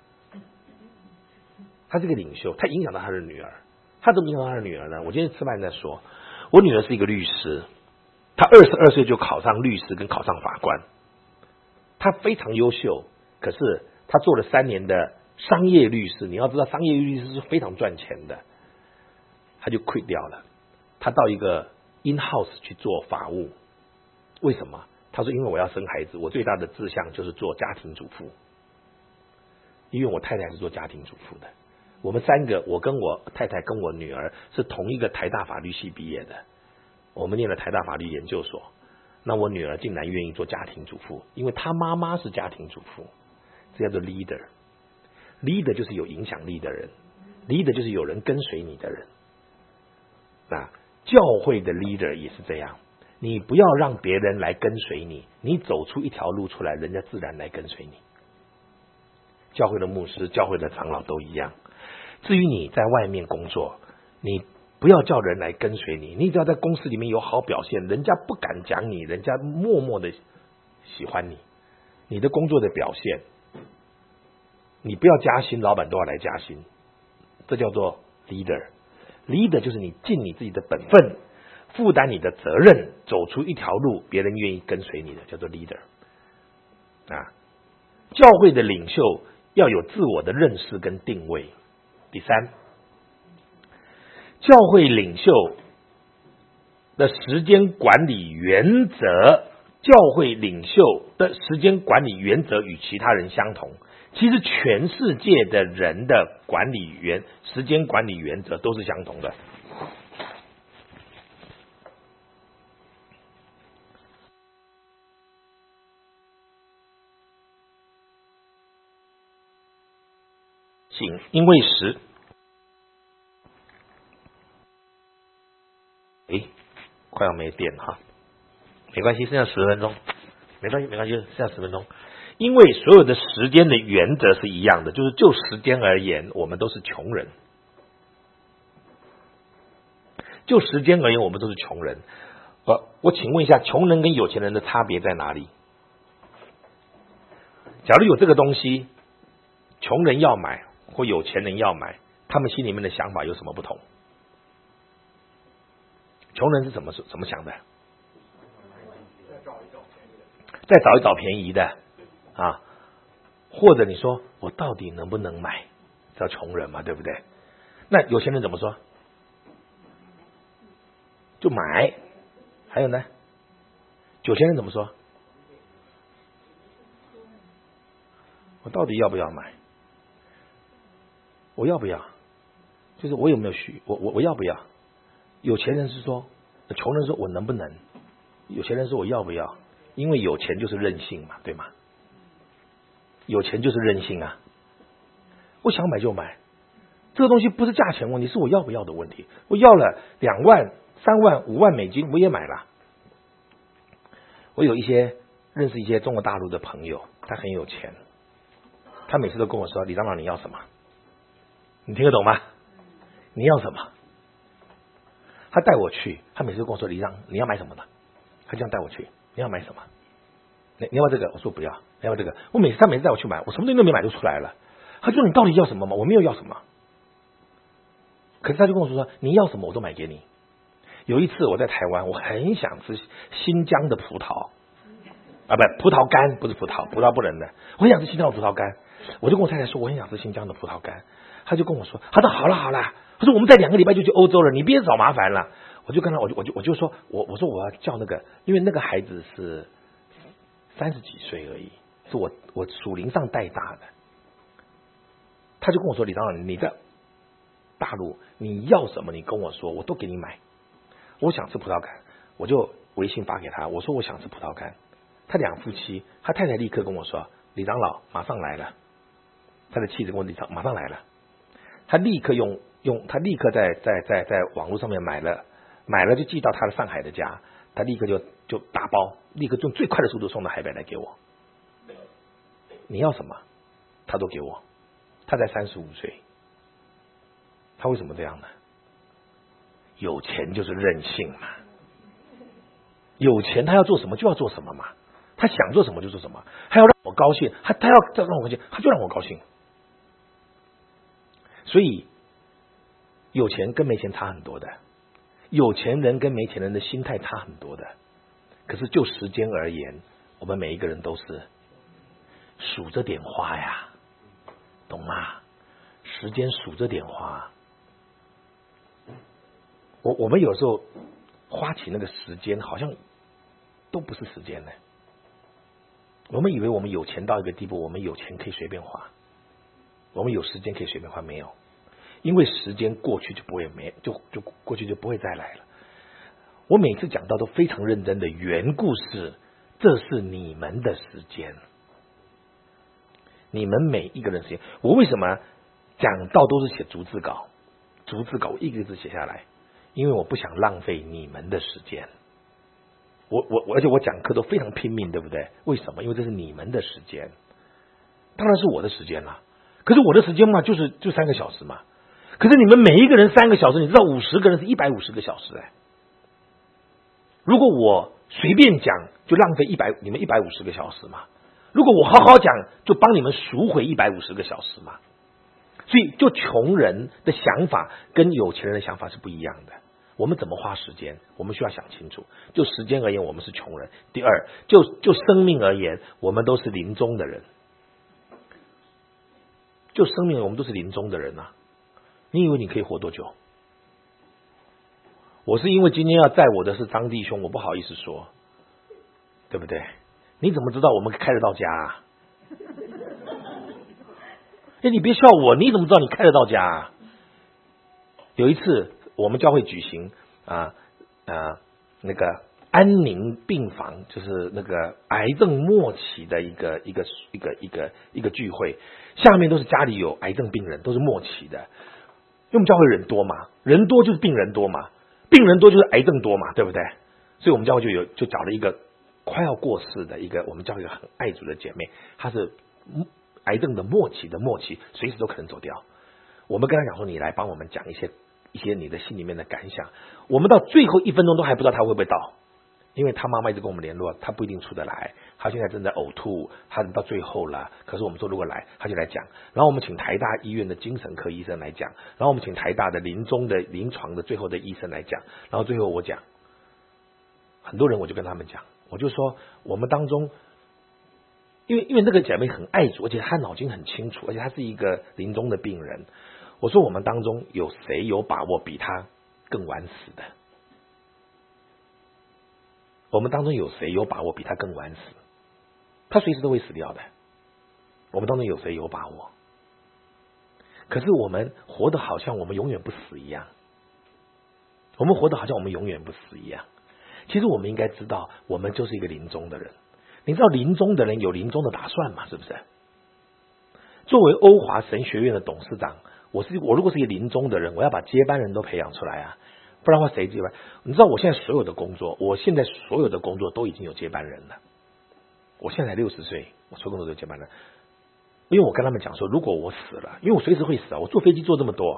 S1: 她是个领袖，她影响到她的女儿。她怎么影响到她的女儿呢？我今天吃饭在说，我女儿是一个律师，她二十二岁就考上律师跟考上法官，她非常优秀，可是她做了三年的商业律师，你要知道商业律师是非常赚钱的，她就 quit 掉了，她到一个 in house 去做法务。为什么？她说因为我要生孩子，我最大的志向就是做家庭主妇，因为我太太是做家庭主妇的。我们三个，我跟我太太跟我女儿是同一个台大法律系毕业的，我们念了台大法律研究所。那我女儿竟然愿意做家庭主妇，因为她妈妈是家庭主妇，这叫做 leader。 leader 就是有影响力的人， leader 就是有人跟随你的人。那教会的 leader 也是这样，你不要让别人来跟随你，你走出一条路出来，人家自然来跟随你。教会的牧师、教会的长老都一样。至于你在外面工作，你不要叫人来跟随你，你只要在公司里面有好表现，人家不敢讲你，人家默默的喜欢你，你的工作的表现，你不要加薪，老板都要来加薪，这叫做 leader。 leader 就是你尽你自己的本分，负担你的责任，走出一条路，别人愿意跟随你的，叫做 leader。 啊，教会的领袖要有自我的认识跟定位。第三，教会领袖的时间管理原则，教会领袖的时间管理原则与其他人相同。其实全世界的人的管理原时间管理原则都是相同的。请因为时，诶，快要没电哈，没关系，剩下十分钟，没关系，没关系，剩下十分钟。因为所有的时间的原则是一样的，就是就时间而言，我们都是穷人。就时间而言，我们都是穷人。呃，我请问一下，穷人跟有钱人的差别在哪里？假如有这个东西，穷人要买或有钱人要买，他们心里面的想法有什么不同？穷人是怎么怎么想的？再找一找便宜的啊，或者你说我到底能不能买？叫穷人嘛，对不对？那有钱人怎么说？就买。还有呢？有钱人怎么说？我到底要不要买？我要不要？就是我有没有需我我我要不要？有钱人是说，穷人说我能不能？有钱人说我要不要？因为有钱就是任性嘛，对吗？ 有钱就是任性啊！我想买就买，这个东西不是价钱问题，是我要不要的问题。我要了两万、三万、五万美金，我也买了。我有一些认识一些中国大陆的朋友，他很有钱，他每次都跟我说：“李长老，你要什么？你听得懂吗？你要什么？”他带我去，他每次都跟我说：“李长，你要买什么的？”他这样带我去，你要买什么？你你要不要这个？我说不要。你要不要这个？我每次他每次带我去买，我什么东西都没买就出来了。他说：“你到底要什么吗？”我没有要什么。可是他就跟我说：“你要什么我都买给你。”有一次我在台湾，我很想吃新疆的葡萄啊，不，葡萄干，不是葡萄，葡萄不能的。我很想吃新疆的葡萄干，我就跟我太太说我很想吃新疆的葡萄干。他就跟我说：“他说好了好了，他说我们在两个礼拜就去欧洲了，你别找麻烦了。”我就跟他，我就我就我就说我我说我要叫那个，因为那个孩子是三十几岁而已，是我我属灵上带大的。他就跟我说：“李长老，你在大陆你要什么？你跟我说，我都给你买。我想吃葡萄干，我就微信发给他，我说我想吃葡萄干。他两夫妻，他太太立刻跟我说：李长老马上来了。他的妻子跟我李长马上来了，他立刻用用他立刻在在在在网络上面买了买了就寄到他的上海的家，他立刻就就打包，立刻用最快的速度送到台北来给我。你要什么，他都给我。他才三十五岁，他为什么这样呢？有钱就是任性嘛，有钱他要做什么就要做什么嘛，他想做什么就做什么，他要让我高兴，他他要让我高兴，他就让我高兴。所以有钱跟没钱差很多的，有钱人跟没钱人的心态差很多的。可是就时间而言，我们每一个人都是数着点花呀，懂吗？时间数着点花。我我们有时候花起那个时间，好像都不是时间呢。我们以为我们有钱到一个地步，我们有钱可以随便花，我们有时间可以随便花，没有，因为时间过去就不会没，就就过去就不会再来了。我每次讲到都非常认真的缘故是，这是你们的时间，你们每一个人的时间。我为什么讲到都是写逐字稿，逐字稿一个字写下来，因为我不想浪费你们的时间。我我而且我讲课都非常拼命，对不对？为什么？因为这是你们的时间，当然是我的时间了。可是我的时间嘛，就是就三个小时嘛。可是你们每一个人三个小时，你知道五十个人是一百五十个小时哎。如果我随便讲，就浪费一百你们一百五十个小时嘛。如果我好好讲，就帮你们赎回一百五十个小时嘛。所以，就穷人的想法跟有钱人的想法是不一样的。我们怎么花时间，我们需要想清楚。就时间而言，我们是穷人。第二，就就生命而言，我们都是临终的人。就生命，我们都是临终的人啊！你以为你可以活多久？我是因为今天要载我的是张弟兄，我不好意思说，对不对？你怎么知道我们开得到家啊？哎，你别笑我，你怎么知道你开得到家啊？有一次我们教会举行啊啊那个安宁病房，就是那个癌症末期的一个一个一个一个一个聚会，下面都是家里有癌症病人，都是末期的。因为我们教会人多嘛，人多就是病人多嘛，病人多就是癌症多嘛，对不对？所以我们教会就有就找了一个快要过世的一个我们教会一个很爱主的姐妹，她是癌症的末期的末期，随时都可能走掉。我们跟她讲说，你来帮我们讲一些一些你的心里面的感想。我们到最后一分钟都还不知道她会不会到，因为她妈妈一直跟我们联络，她不一定出得来，她现在正在呕吐，她到最后了。可是我们说如果来，她就来讲。然后我们请台大医院的精神科医生来讲，然后我们请台大的临终的临床的最后的医生来讲，然后最后我讲，很多人我就跟他们讲，我就说我们当中。因为因为那个姐妹很爱主，而且她脑筋很清楚，而且她是一个临终的病人。我说我们当中有谁有把握比她更晚死的？我们当中有谁有把握比她更晚死？她随时都会死掉的。我们当中有谁有把握？可是我们活得好像我们永远不死一样，我们活得好像我们永远不死一样。其实我们应该知道，我们就是一个临终的人。你知道临终的人有临终的打算吗？是不是？ 作为欧华神学院的董事长，我是我如果是一个临终的人，我要把接班人都培养出来啊，不然的话谁接班？你知道我现在所有的工作，我现在所有的工作都已经有接班人了。我现在才六十岁，我所有工作都有接班人。因为我跟他们讲说，如果我死了，因为我随时会死啊，我坐飞机坐这么多，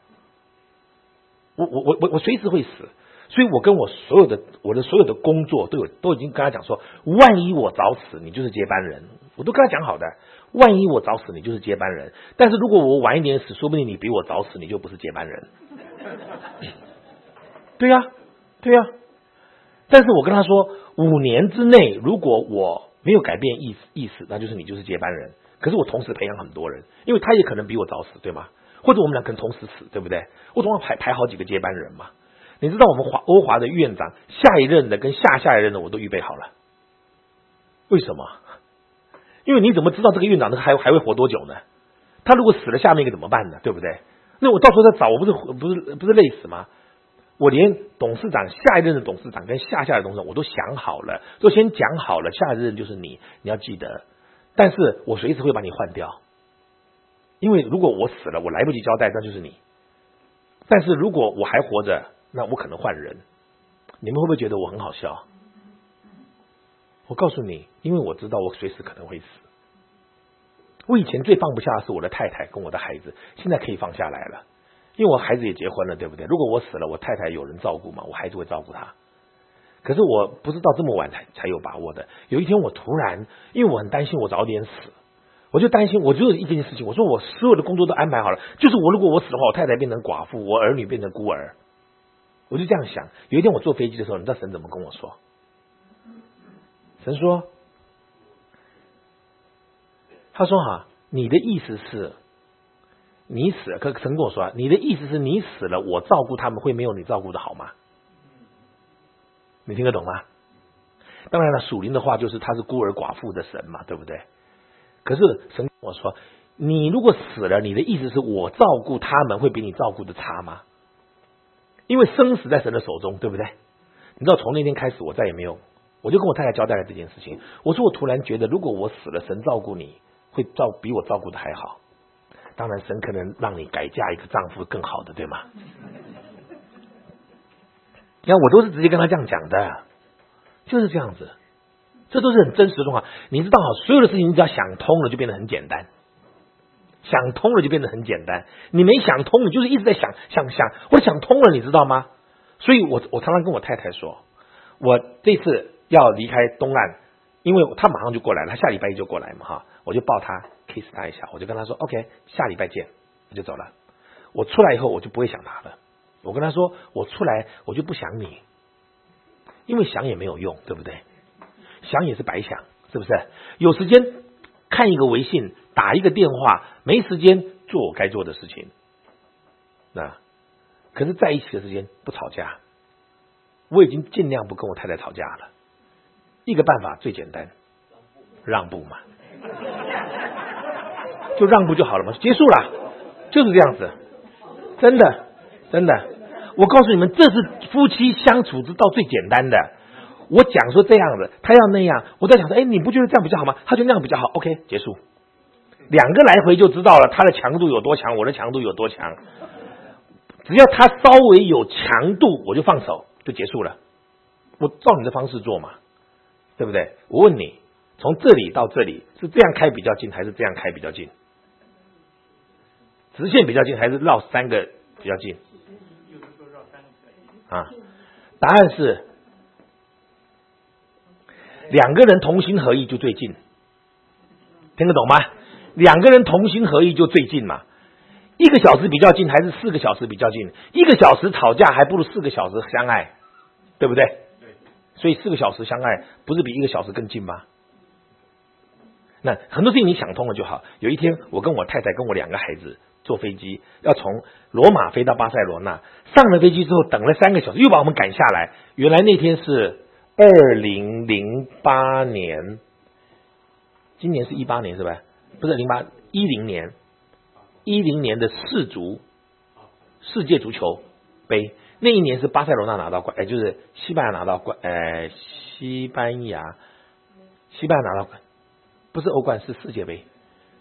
S1: 我我我我我随时会死，所以我跟我所有的我的所有的工作都有都已经跟他讲说，万一我早死，你就是接班人，我都跟他讲好的，万一我早死，你就是接班人。但是如果我晚一点死，说不定你比我早死，你就不是接班人。对呀、啊，对呀、啊。但是我跟他说，五年之内，如果我没有改变意思意思，那就是你就是接班人。可是我同时培养很多人，因为他也可能比我早死，对吗？或者我们俩可能同时死，对不对？我总要排排好几个接班人嘛。你知道我们华欧华的院长下一任的跟下下一任的我都预备好了，为什么？因为你怎么知道这个院长还还会活多久呢？他如果死了，下面一个怎么办呢？对不对？那我到时候再找，我不是不是不是累死吗？我连董事长下一任的董事长跟下下的董事长我都想好了，都先讲好了，下一任就是你，你要记得。但是我随时会把你换掉，因为如果我死了，我来不及交代，那就是你。但是如果我还活着，那我可能换人。你们会不会觉得我很好笑？我告诉你，因为我知道我随时可能会死。我以前最放不下的是我的太太跟我的孩子，现在可以放下来了，因为我孩子也结婚了，对不对？如果我死了，我太太有人照顾嘛，我孩子会照顾她。可是我不是到这么晚才才有把握的。有一天我突然，因为我很担心我早点死，我就担心，我只有一件事情，我说我所有的工作都安排好了，就是我如果我死的话，我太太变成寡妇，我儿女变成孤儿，我就这样想。有一天我坐飞机的时候，你知道神怎么跟我说？神说，他说哈，你的意思是，你死了，可神跟我说，你的意思是你死了，我照顾他们会没有你照顾的好吗？你听得懂吗？当然了，属灵的话就是他是孤儿寡妇的神嘛，对不对？可是神跟我说，你如果死了，你的意思是我照顾他们会比你照顾的差吗？因为生死在神的手中，对不对？你知道从那天开始我再也没有，我就跟我太太交代了这件事情。我说我突然觉得，如果我死了，神照顾你会照比我照顾的还好。当然神可能让你改嫁一个丈夫更好的，对吗？你看我都是直接跟他这样讲的，就是这样子，这都是很真实的状况。你知道所有的事情你只要想通了就变得很简单，想通了就变得很简单。你没想通，你就是一直在想想想，我想通了，你知道吗？所以我我常常跟我太太说，我这次要离开东岸，因为他马上就过来了，他下礼拜一就过来嘛哈，我就抱他 kiss 他一下，我就跟他说 OK， 下礼拜见，我就走了。我出来以后我就不会想他了。我跟他说，我出来我就不想你，因为想也没有用，对不对？想也是白想，是不是？有时间看一个微信，打一个电话，没时间做我该做的事情。那可是在一起的时间不吵架，我已经尽量不跟我太太吵架了。一个办法最简单，让步嘛，就让步就好了嘛，结束了，就是这样子，真的真的。我告诉你们，这是夫妻相处之道最简单的。我讲说这样的，他要那样，我在想说，哎，你不觉得这样比较好吗？他觉得那样比较好 ，OK， 结束。两个来回就知道了，他的强度有多强，我的强度有多强。只要他稍微有强度，我就放手，就结束了。我照你的方式做嘛，对不对？我问你，从这里到这里是这样开比较近，还是这样开比较近？直线比较近，还是绕三个比较近？啊，答案是两个人同心合意就最近，听得懂吗？两个人同心合意就最近嘛。一个小时比较近还是四个小时比较近？一个小时吵架还不如四个小时相爱，对不对？所以四个小时相爱不是比一个小时更近吗？那很多事情你想通了就好。有一天我跟我太太跟我两个孩子坐飞机，要从罗马飞到巴塞罗那，上了飞机之后等了三个小时，又把我们赶下来。原来那天是二零零八年，今年是一八年是吧？不是零八一零年，一零年的世足世界足球杯，那一年是巴塞罗那拿到冠，哎，就是西班牙拿到冠，呃，西班牙西班牙拿到冠，不是欧冠，是世界杯。世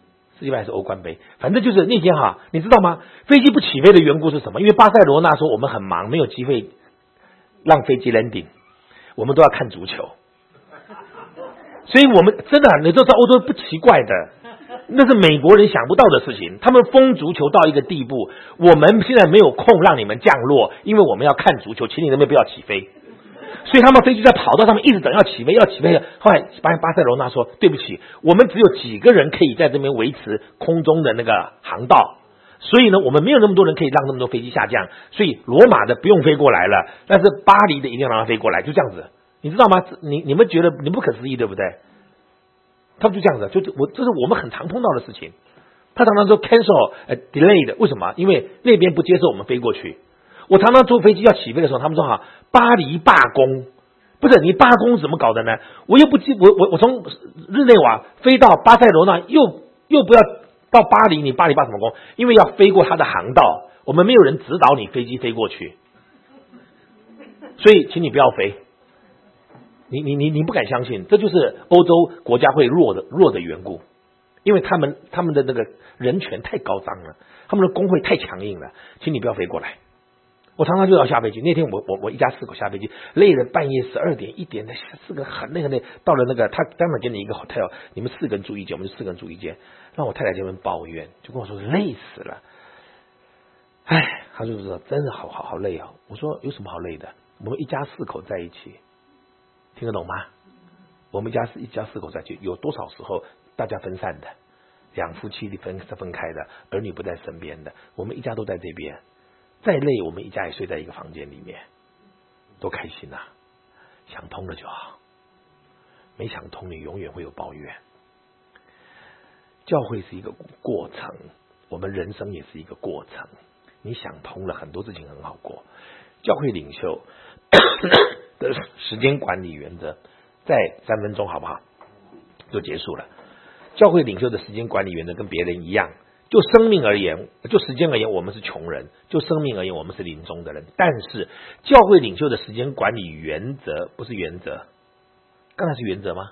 S1: 世界杯还是欧冠杯，反正就是那天哈，你知道吗？飞机不起飞的缘故是什么？因为巴塞罗那说我们很忙，没有机会让飞机 landing， 我们都要看足球，所以我们真的，你都知道欧洲不奇怪的，那是美国人想不到的事情。他们疯足球到一个地步，我们现在没有空让你们降落，因为我们要看足球，请你那边不要起飞。所以他们飞机在跑道上面一直等要起飞，要起飞了。后来巴巴塞罗那说：“对不起，我们只有几个人可以在这边维持空中的那个航道，所以呢，我们没有那么多人可以让那么多飞机下降。所以罗马的不用飞过来了，但是巴黎的一定要让它飞过来，就这样子，你知道吗？你你们觉得你不可思议对不对？他们就这样子，就我这是我们很常碰到的事情。他常常说 cancel 呃 delayed， 为什么？因为那边不接受我们飞过去。”我常常坐飞机要起飞的时候，他们说哈，巴黎罢工，不是你罢工怎么搞的呢？我又不记我我我从日内瓦飞到巴塞罗那，又又不要到巴黎，你巴黎罢什么工？因为要飞过它的航道，我们没有人指导你飞机飞过去，所以请你不要飞。你你你你不敢相信，这就是欧洲国家会弱的弱的缘故，因为他们他们的那个人权太高涨了，他们的工会太强硬了，请你不要飞过来。我常常就要下飞机。那天我我我一家四口下飞机，累了半夜十二点一点的，四个很累很累。到了那个他专门给你一个 hotel， 你们四个人住一间，我们就四个人住一间。让我太太这边抱怨，就跟我说累死了。唉，他就说真的好好好累哦。我说有什么好累的？我们一家四口在一起，听得懂吗？我们一家是一家四口在一起，有多少时候大家分散的，两夫妻分是分开的，儿女不在身边的，我们一家都在这边。再累，我们一家也睡在一个房间里面，多开心啊！想通了就好，没想通，你永远会有抱怨。教会是一个过程，我们人生也是一个过程。你想通了，很多事情很好过。教会领袖的时间管理原则，在三分钟好不好？就结束了。教会领袖的时间管理原则跟别人一样。就生命而言，就时间而言，我们是穷人；就生命而言，我们是临终的人。但是教会领袖的时间管理原则不是原则，刚才是原则吗？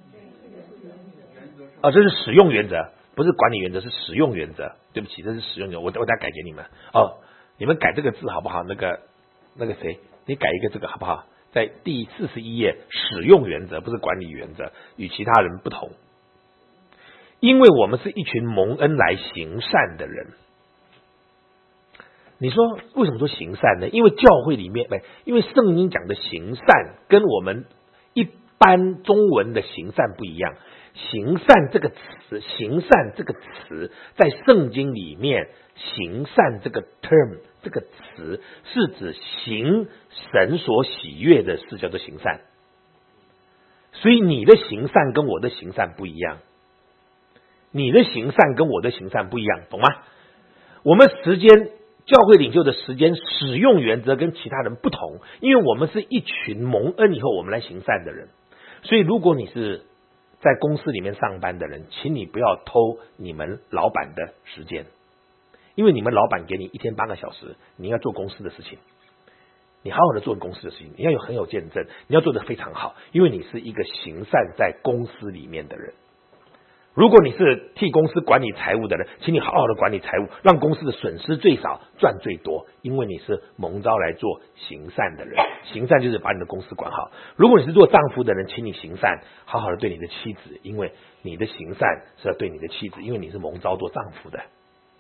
S1: 啊，这是使用原则，不是管理原则，是使用原则。对不起，这是使用原则，我我再改给你们哦。你们改这个字好不好？那个那个谁，你改一个这个好不好？在第四十一页，使用原则不是管理原则，与其他人不同。因为我们是一群蒙恩来行善的人。你说为什么说行善呢？因为教会里面，因为圣经讲的行善跟我们一般中文的行善不一样。行善这个词，行善这个词在圣经里面，行善这个 term 这个词是指行神所喜悦的事，叫做行善。所以你的行善跟我的行善不一样。你的行善跟我的行善不一样，懂吗？我们时间教会领袖的时间使用原则跟其他人不同，因为我们是一群蒙恩以后我们来行善的人。所以如果你是在公司里面上班的人，请你不要偷你们老板的时间，因为你们老板给你一天八个小时，你要做公司的事情，你好好的做公司的事情，你要有很有见证，你要做得非常好，因为你是一个行善在公司里面的人。如果你是替公司管理财务的人，请你好好的管理财务，让公司的损失最少，赚最多，因为你是蒙召来做行善的人。行善就是把你的公司管好。如果你是做丈夫的人，请你行善，好好的对你的妻子，因为你的行善是要对你的妻子，因为你是蒙召做丈夫的。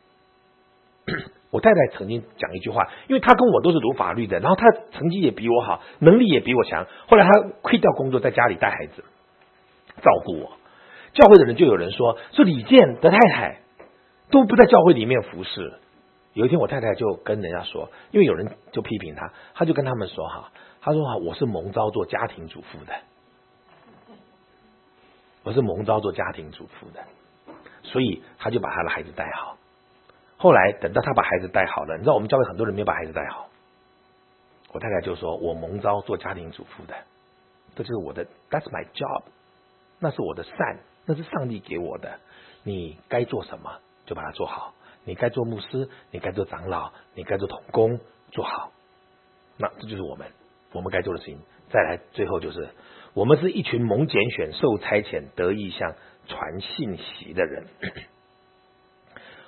S1: 我太太曾经讲一句话，因为她跟我都是读法律的，然后她成绩也比我好，能力也比我强，后来她亏掉工作，在家里带孩子，照顾我。教会的人就有人说，说李健的太太都不在教会里面服侍。有一天我太太就跟人家说，因为有人就批评他，他就跟他们说哈，他说哈，我是蒙召做家庭主妇的，我是蒙召做家庭主妇的，所以他就把他的孩子带好。后来等到他把孩子带好了，你知道我们教会很多人没有把孩子带好，我太太就说，我蒙召做家庭主妇的，这就是我的 ，That's my job， 那是我的善。那是上帝给我的，你该做什么就把它做好，你该做牧师，你该做长老，你该做同工，做好。那这就是我们我们该做的事情。再来最后就是我们是一群蒙拣选受差遣得意向传信息的人。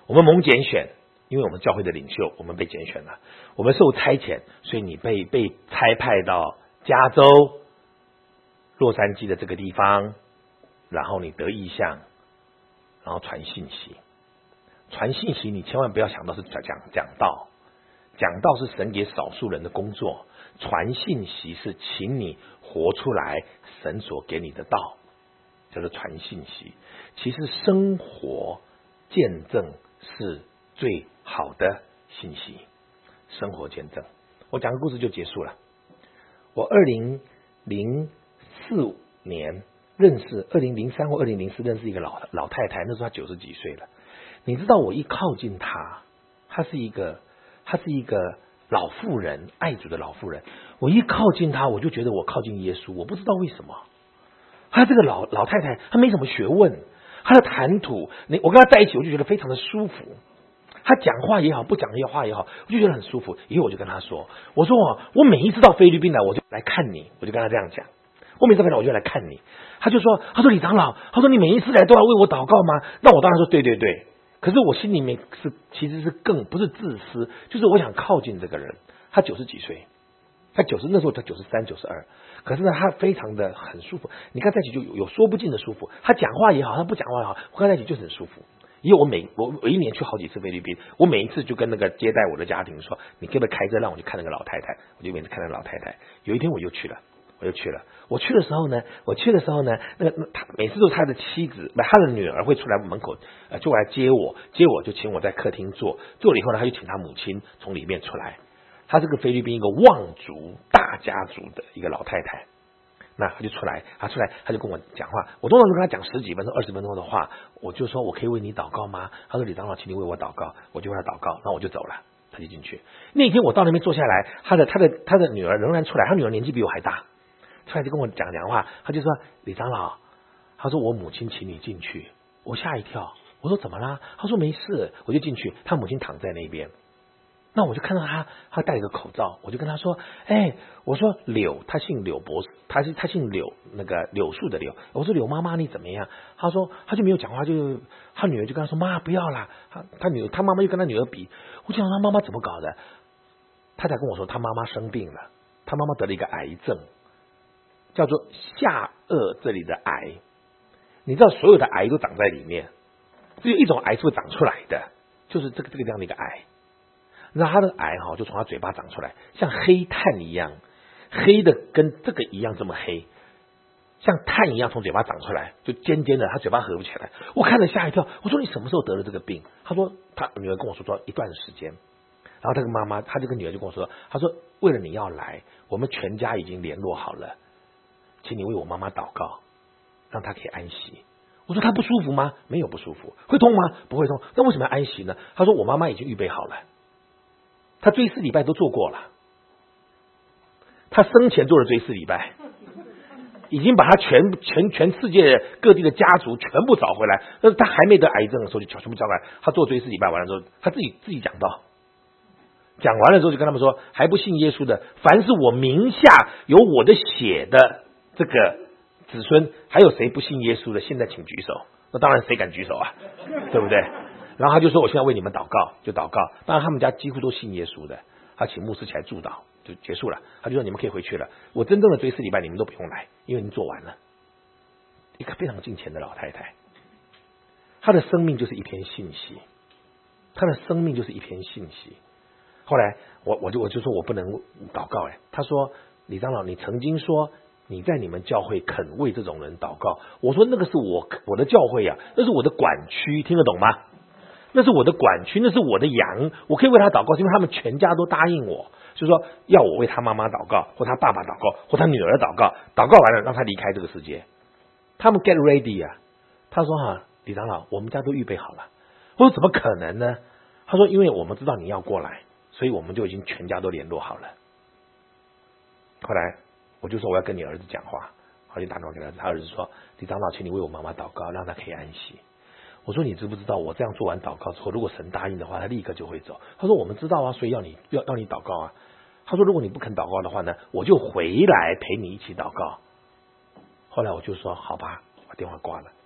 S1: 我们蒙拣选，因为我们教会的领袖，我们被拣选了，我们受差遣，所以你被被差派到加州洛杉矶的这个地方，然后你得异象，然后传信息。传信息你千万不要想到是讲讲道，讲道是神给少数人的工作，传信息是请你活出来神所给你的道，叫做传信息。其实生活见证是最好的信息，生活见证。我讲个故事就结束了。我二零零四年认识，二零零三或二零零四认识一个老老太太，那时候她九十几岁了。你知道我一靠近她，她是一个她是一个老妇人，爱主的老妇人。我一靠近她，我就觉得我靠近耶稣，我不知道为什么。她这个老老太太，她没什么学问，她的谈吐，你我跟她在一起，我就觉得非常的舒服。她讲话也好，不讲话也好，我就觉得很舒服。以后我就跟她说，我说我我每一次到菲律宾来，我就来看你，我就跟她这样讲。我每次来我就来看你。她就说，她说李长老，她说你每一次来都要为我祷告吗？那我当然说对对对。可是我心里面是其实是更不是自私，就是我想靠近这个人。他九十几岁，他九十那时候他九十三、九十二，可是呢，他非常的很舒服。你看在一起就有有说不尽的舒服。他讲话也好，他不讲话也好，我跟他在一起就很舒服。因为我每我我一年去好几次菲律宾，我每一次就跟那个接待我的家庭说，你可不可以开车让我去看那个老太太？我就每次看那个老太太。有一天我就去了。我就去了。我去的时候呢，我去的时候呢，那个他每次都是他的妻子，不，他的女儿会出来门口，呃，就来接我，接我就请我在客厅坐，坐了以后呢，他就请他母亲从里面出来。他是个菲律宾一个望族大家族的一个老太太，那他就出来，他出来他就跟我讲话，我通常就跟他讲十几分钟、二十分钟的话，我就说我可以为你祷告吗？他说李长老，请你为我祷告，我就为他祷告，那我就走了，他就进去。那天我到那边坐下来，他的他的他的女儿仍然出来，他女儿年纪比我还大。出来就跟我讲讲话，他就说李长老，他说我母亲请你进去，我吓一跳，我说怎么啦？他说没事，我就进去，他母亲躺在那边，那我就看到他，他戴一个口罩，我就跟他说，哎，我说柳，他姓柳博士，他是他姓柳，那个柳树的柳，我说柳妈妈你怎么样？他说他就没有讲话，就他女儿就跟他说妈不要啦，他他女他妈妈就跟他女儿比，我就想他妈妈怎么搞的？他才跟我说他妈妈生病了，他妈妈得了一个癌症。叫做下颚这里的癌，你知道所有的癌都长在里面，只有一种癌是会长出来的，就是这个这个这样的一个癌。那他的癌哈就从他嘴巴长出来，像黑炭一样，黑的跟这个一样这么黑，像炭一样从嘴巴长出来，就尖尖的，他嘴巴合不起来。我看了吓一跳，我说你什么时候得了这个病？他说他女儿跟我说说一段时间，然后他跟妈妈，他这个女儿就跟我说，他说为了你要来，我们全家已经联络好了。请你为我妈妈祷告，让她可以安息。我说她不舒服吗？没有不舒服。会痛吗？不会痛。那为什么要安息呢？他说我妈妈已经预备好了，她追思礼拜都做过了，她生前做了追思礼拜，已经把她全全全世界各地的家族全部找回来。但是她还没得癌症的时候就全部叫过来，她做追思礼拜完了之后，她自己自己讲道。讲完了之后就跟他们说，还不信耶稣的，凡是我名下有我的血的这个子孙，还有谁不信耶稣的？现在请举手。那当然谁敢举手啊，对不对？然后他就说我现在为你们祷告，就祷告。当然他们家几乎都信耶稣的，他请牧师起来祝祷就结束了。他就说你们可以回去了，我真正的追思礼拜你们都不用来，因为你做完了。一个非常敬虔的老太太，她的生命就是一篇信息，她的生命就是一篇信息。后来我我就我就说我不能祷告哎，他说李长老，你曾经说你在你们教会肯为这种人祷告，我说那个是我我的教会啊，那是我的管区，听得懂吗？那是我的管区，那是我的羊，我可以为他祷告，因为他们全家都答应我，就是说要我为他妈妈祷告，或他爸爸祷告，或他女儿祷告，祷告完了让他离开这个世界。他们 get ready 啊，他说哈、啊，李长老，我们家都预备好了。我说怎么可能呢？他说因为我们知道你要过来，所以我们就已经全家都联络好了。后来我就说我要跟你儿子讲话，我就打电话给他，他儿子说李长老，请你为我妈妈祷告，让她可以安息。我说你知不知道我这样做完祷告之后，如果神答应的话，他立刻就会走。他说我们知道啊，所以要你要要你祷告啊。他说如果你不肯祷告的话呢，我就回来陪你一起祷告。后来我就说好吧，把电话挂了。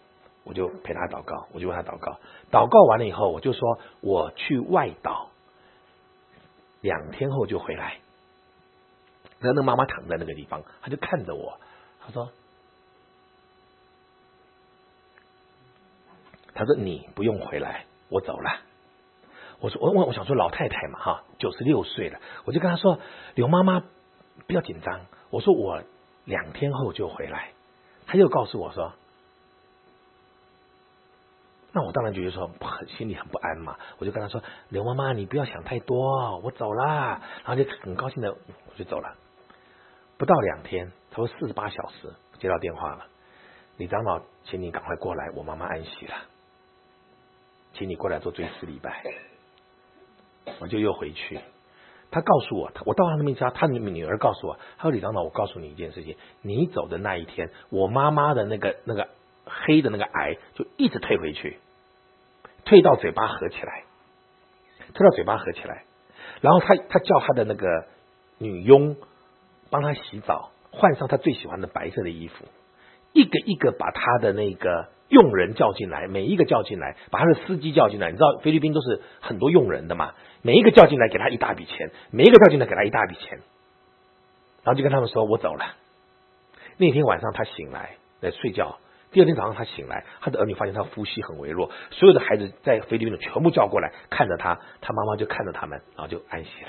S1: 我就陪他祷告，我就为他祷告。祷告完了以后，我就说我去外岛，两天后就回来。然后那个妈妈躺在那个地方，她就看着我，她说：“她说你不用回来，我走了。”我说：“我我我想说老太太嘛，哈，九十六岁了。”我就跟她说：“刘妈妈不要紧张。”我说：“我两天后就回来。”她又告诉我说。那我当然觉得说很心里很不安嘛，我就跟他说：“刘妈妈，你不要想太多，我走啦。”然后就很高兴的我就走了。不到两天，差不多四十八小时，接到电话了，李长老，请你赶快过来，我妈妈安息了，请你过来做追思礼拜。我就又回去，他告诉我，我到他那边家，他女儿告诉我，他说：“李长老，我告诉你一件事情，你走的那一天，我妈妈的那个那个黑的那个癌就一直退回去。”退到嘴巴合起来，退到嘴巴合起来，然后他他叫他的那个女佣帮他洗澡，换上他最喜欢的白色的衣服，一个一个把他的那个佣人叫进来，每一个叫进来，把他的司机叫进来。你知道菲律宾都是很多佣人的嘛，每一个叫进来给他一大笔钱，每一个叫进来给他一大笔钱，然后就跟他们说我走了。那天晚上他醒来在睡觉。第二天早上他醒来，他的儿女发现他呼吸很微弱，所有的孩子在菲律宾的全部叫过来看着他，他妈妈就看着他们，然后就安息了。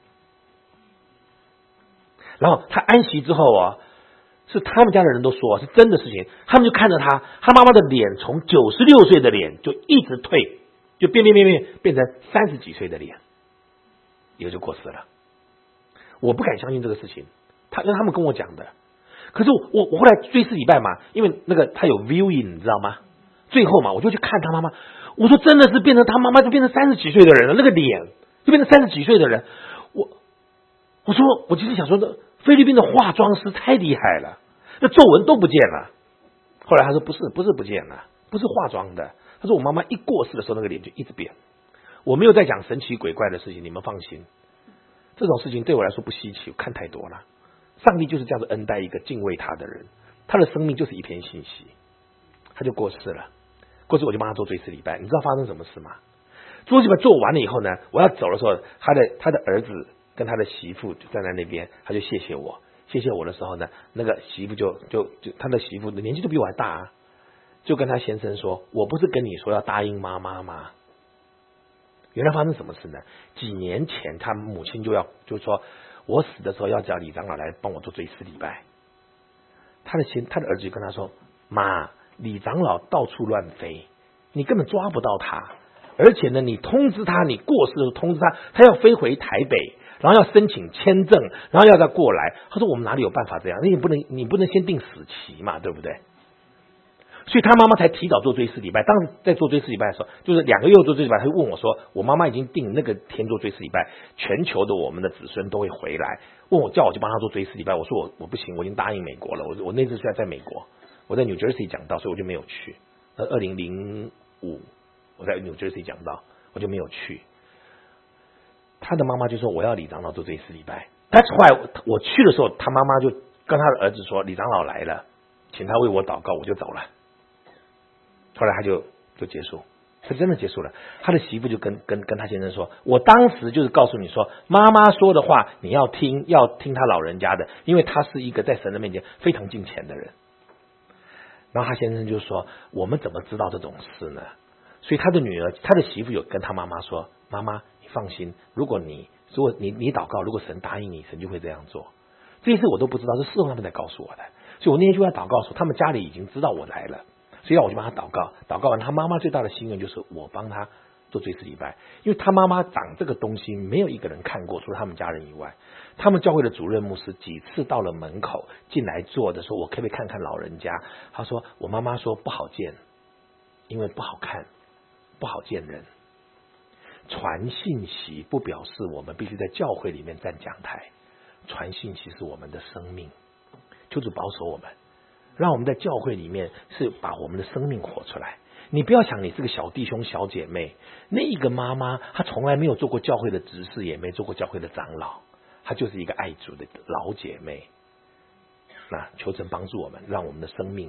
S1: 然后他安息之后啊，是他们家的人都说是真的事情，他们就看着他，他妈妈的脸从九十六岁的脸就一直退，就变变变变变成三十几岁的脸，以后就过世了。我不敢相信这个事情，他跟他们跟我讲的。可是我我后来追思礼拜嘛，因为那个他有 viewing 你知道吗？最后嘛，我就去看他妈妈，我说真的是变成他妈妈就变成三十几岁的人了，那个脸就变成三十几岁的人。我我说我其实想说，这菲律宾的化妆师太厉害了，那皱纹都不见了。后来他说不是不是不见了，不是化妆的。他说我妈妈一过世的时候，那个脸就一直变。我没有在讲神奇鬼怪的事情，你们放心，这种事情对我来说不稀奇，我看太多了。上帝就是这样子恩待一个敬畏他的人，他的生命就是一片信息，他就过世了。过世我就帮他做追思礼拜，你知道发生什么事吗？追思礼拜做完了以后呢，我要走的时候，他的他的儿子跟他的媳妇就站在那边，他就谢谢我，谢谢我的时候呢，那个媳妇就就就他的媳妇的年纪都比我还大啊，就跟他先生说：“我不是跟你说要答应妈妈吗？”原来发生什么事呢？几年前他母亲就要就是说。我死的时候要叫李长老来帮我做追思礼拜，他的先他的儿子就跟他说：“妈，李长老到处乱飞，你根本抓不到他，而且呢，你通知他，你过世的时候通知他，他要飞回台北，然后要申请签证，然后要再过来。”他说：“我们哪里有办法这样？你不能你不能先定死期嘛，对不对？”所以他妈妈才提早做追思礼拜。当时在做追思礼拜的时候，就是两个月做追思礼拜，他就问我说：“我妈妈已经定那个天做追思礼拜，全球的我们的子孙都会回来，问我叫我去帮他做追思礼拜。”我说我我不行，我已经答应美国了。我我那次是在在美国，我在 New Jersey 讲道，所以我就没有去。那二零零五我在 New Jersey 讲道，我就没有去。他的妈妈就说我要李长老做追思礼拜。但是后来我去的时候，他妈妈就跟他的儿子说：“李长老来了，请他为我祷告。”我就走了。后来他就就结束，他真的结束了。他的媳妇就跟跟跟他先生说：“我当时就是告诉你说，妈妈说的话你要听，要听他老人家的，因为他是一个在神的面前非常敬虔的人。”然后他先生就说：“我们怎么知道这种事呢？”所以他的女儿，他的媳妇有跟他妈妈说：“妈妈，你放心，如果你如果你你祷告，如果神答应你，神就会这样做。”这些事我都不知道，是事后他们才告诉我的。所以我那天就在祷告说，他们家里已经知道我来了。所以让我去帮他祷告，祷告完，他妈妈最大的心愿就是我帮他做追思礼拜，因为他妈妈长这个东西没有一个人看过，除了他们家人以外。他们教会的主任牧师几次到了门口进来坐的时候，我可不可以看看老人家？他说我妈妈说不好见，因为不好看，不好见人。传信息不表示我们必须在教会里面站讲台，传信息是我们的生命，求主保守我们。让我们在教会里面是把我们的生命活出来。你不要想你是个小弟兄小姐妹，那一个妈妈她从来没有做过教会的执事，也没做过教会的长老，她就是一个爱主的老姐妹。那求神帮助我们，让我们的生命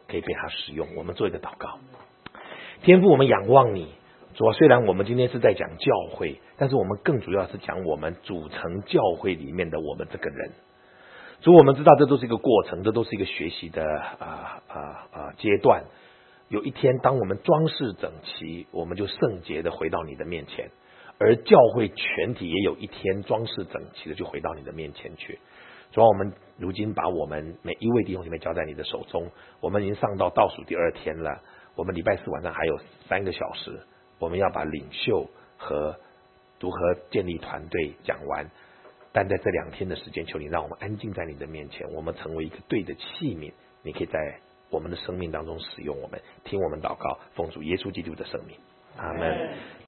S1: 可以被他使用。我们做一个祷告。天父，我们仰望你，主啊，虽然我们今天是在讲教会，但是我们更主要是讲我们组成教会里面的我们这个人。主，我们知道这都是一个过程，这都是一个学习的啊啊啊阶段。有一天，当我们装饰整齐，我们就圣洁的回到你的面前，而教会全体也有一天装饰整齐的就回到你的面前去。主啊，我们如今把我们每一位弟兄姐妹交在你的手中，我们已经上到倒数第二天了。我们礼拜四晚上还有三个小时，我们要把领袖和如何建立团队讲完。但在这两天的时间，求你让我们安静在你的面前，我们成为一个对的器皿，你可以在我们的生命当中使用我们，听我们祷告，奉主耶稣基督的圣名，阿们。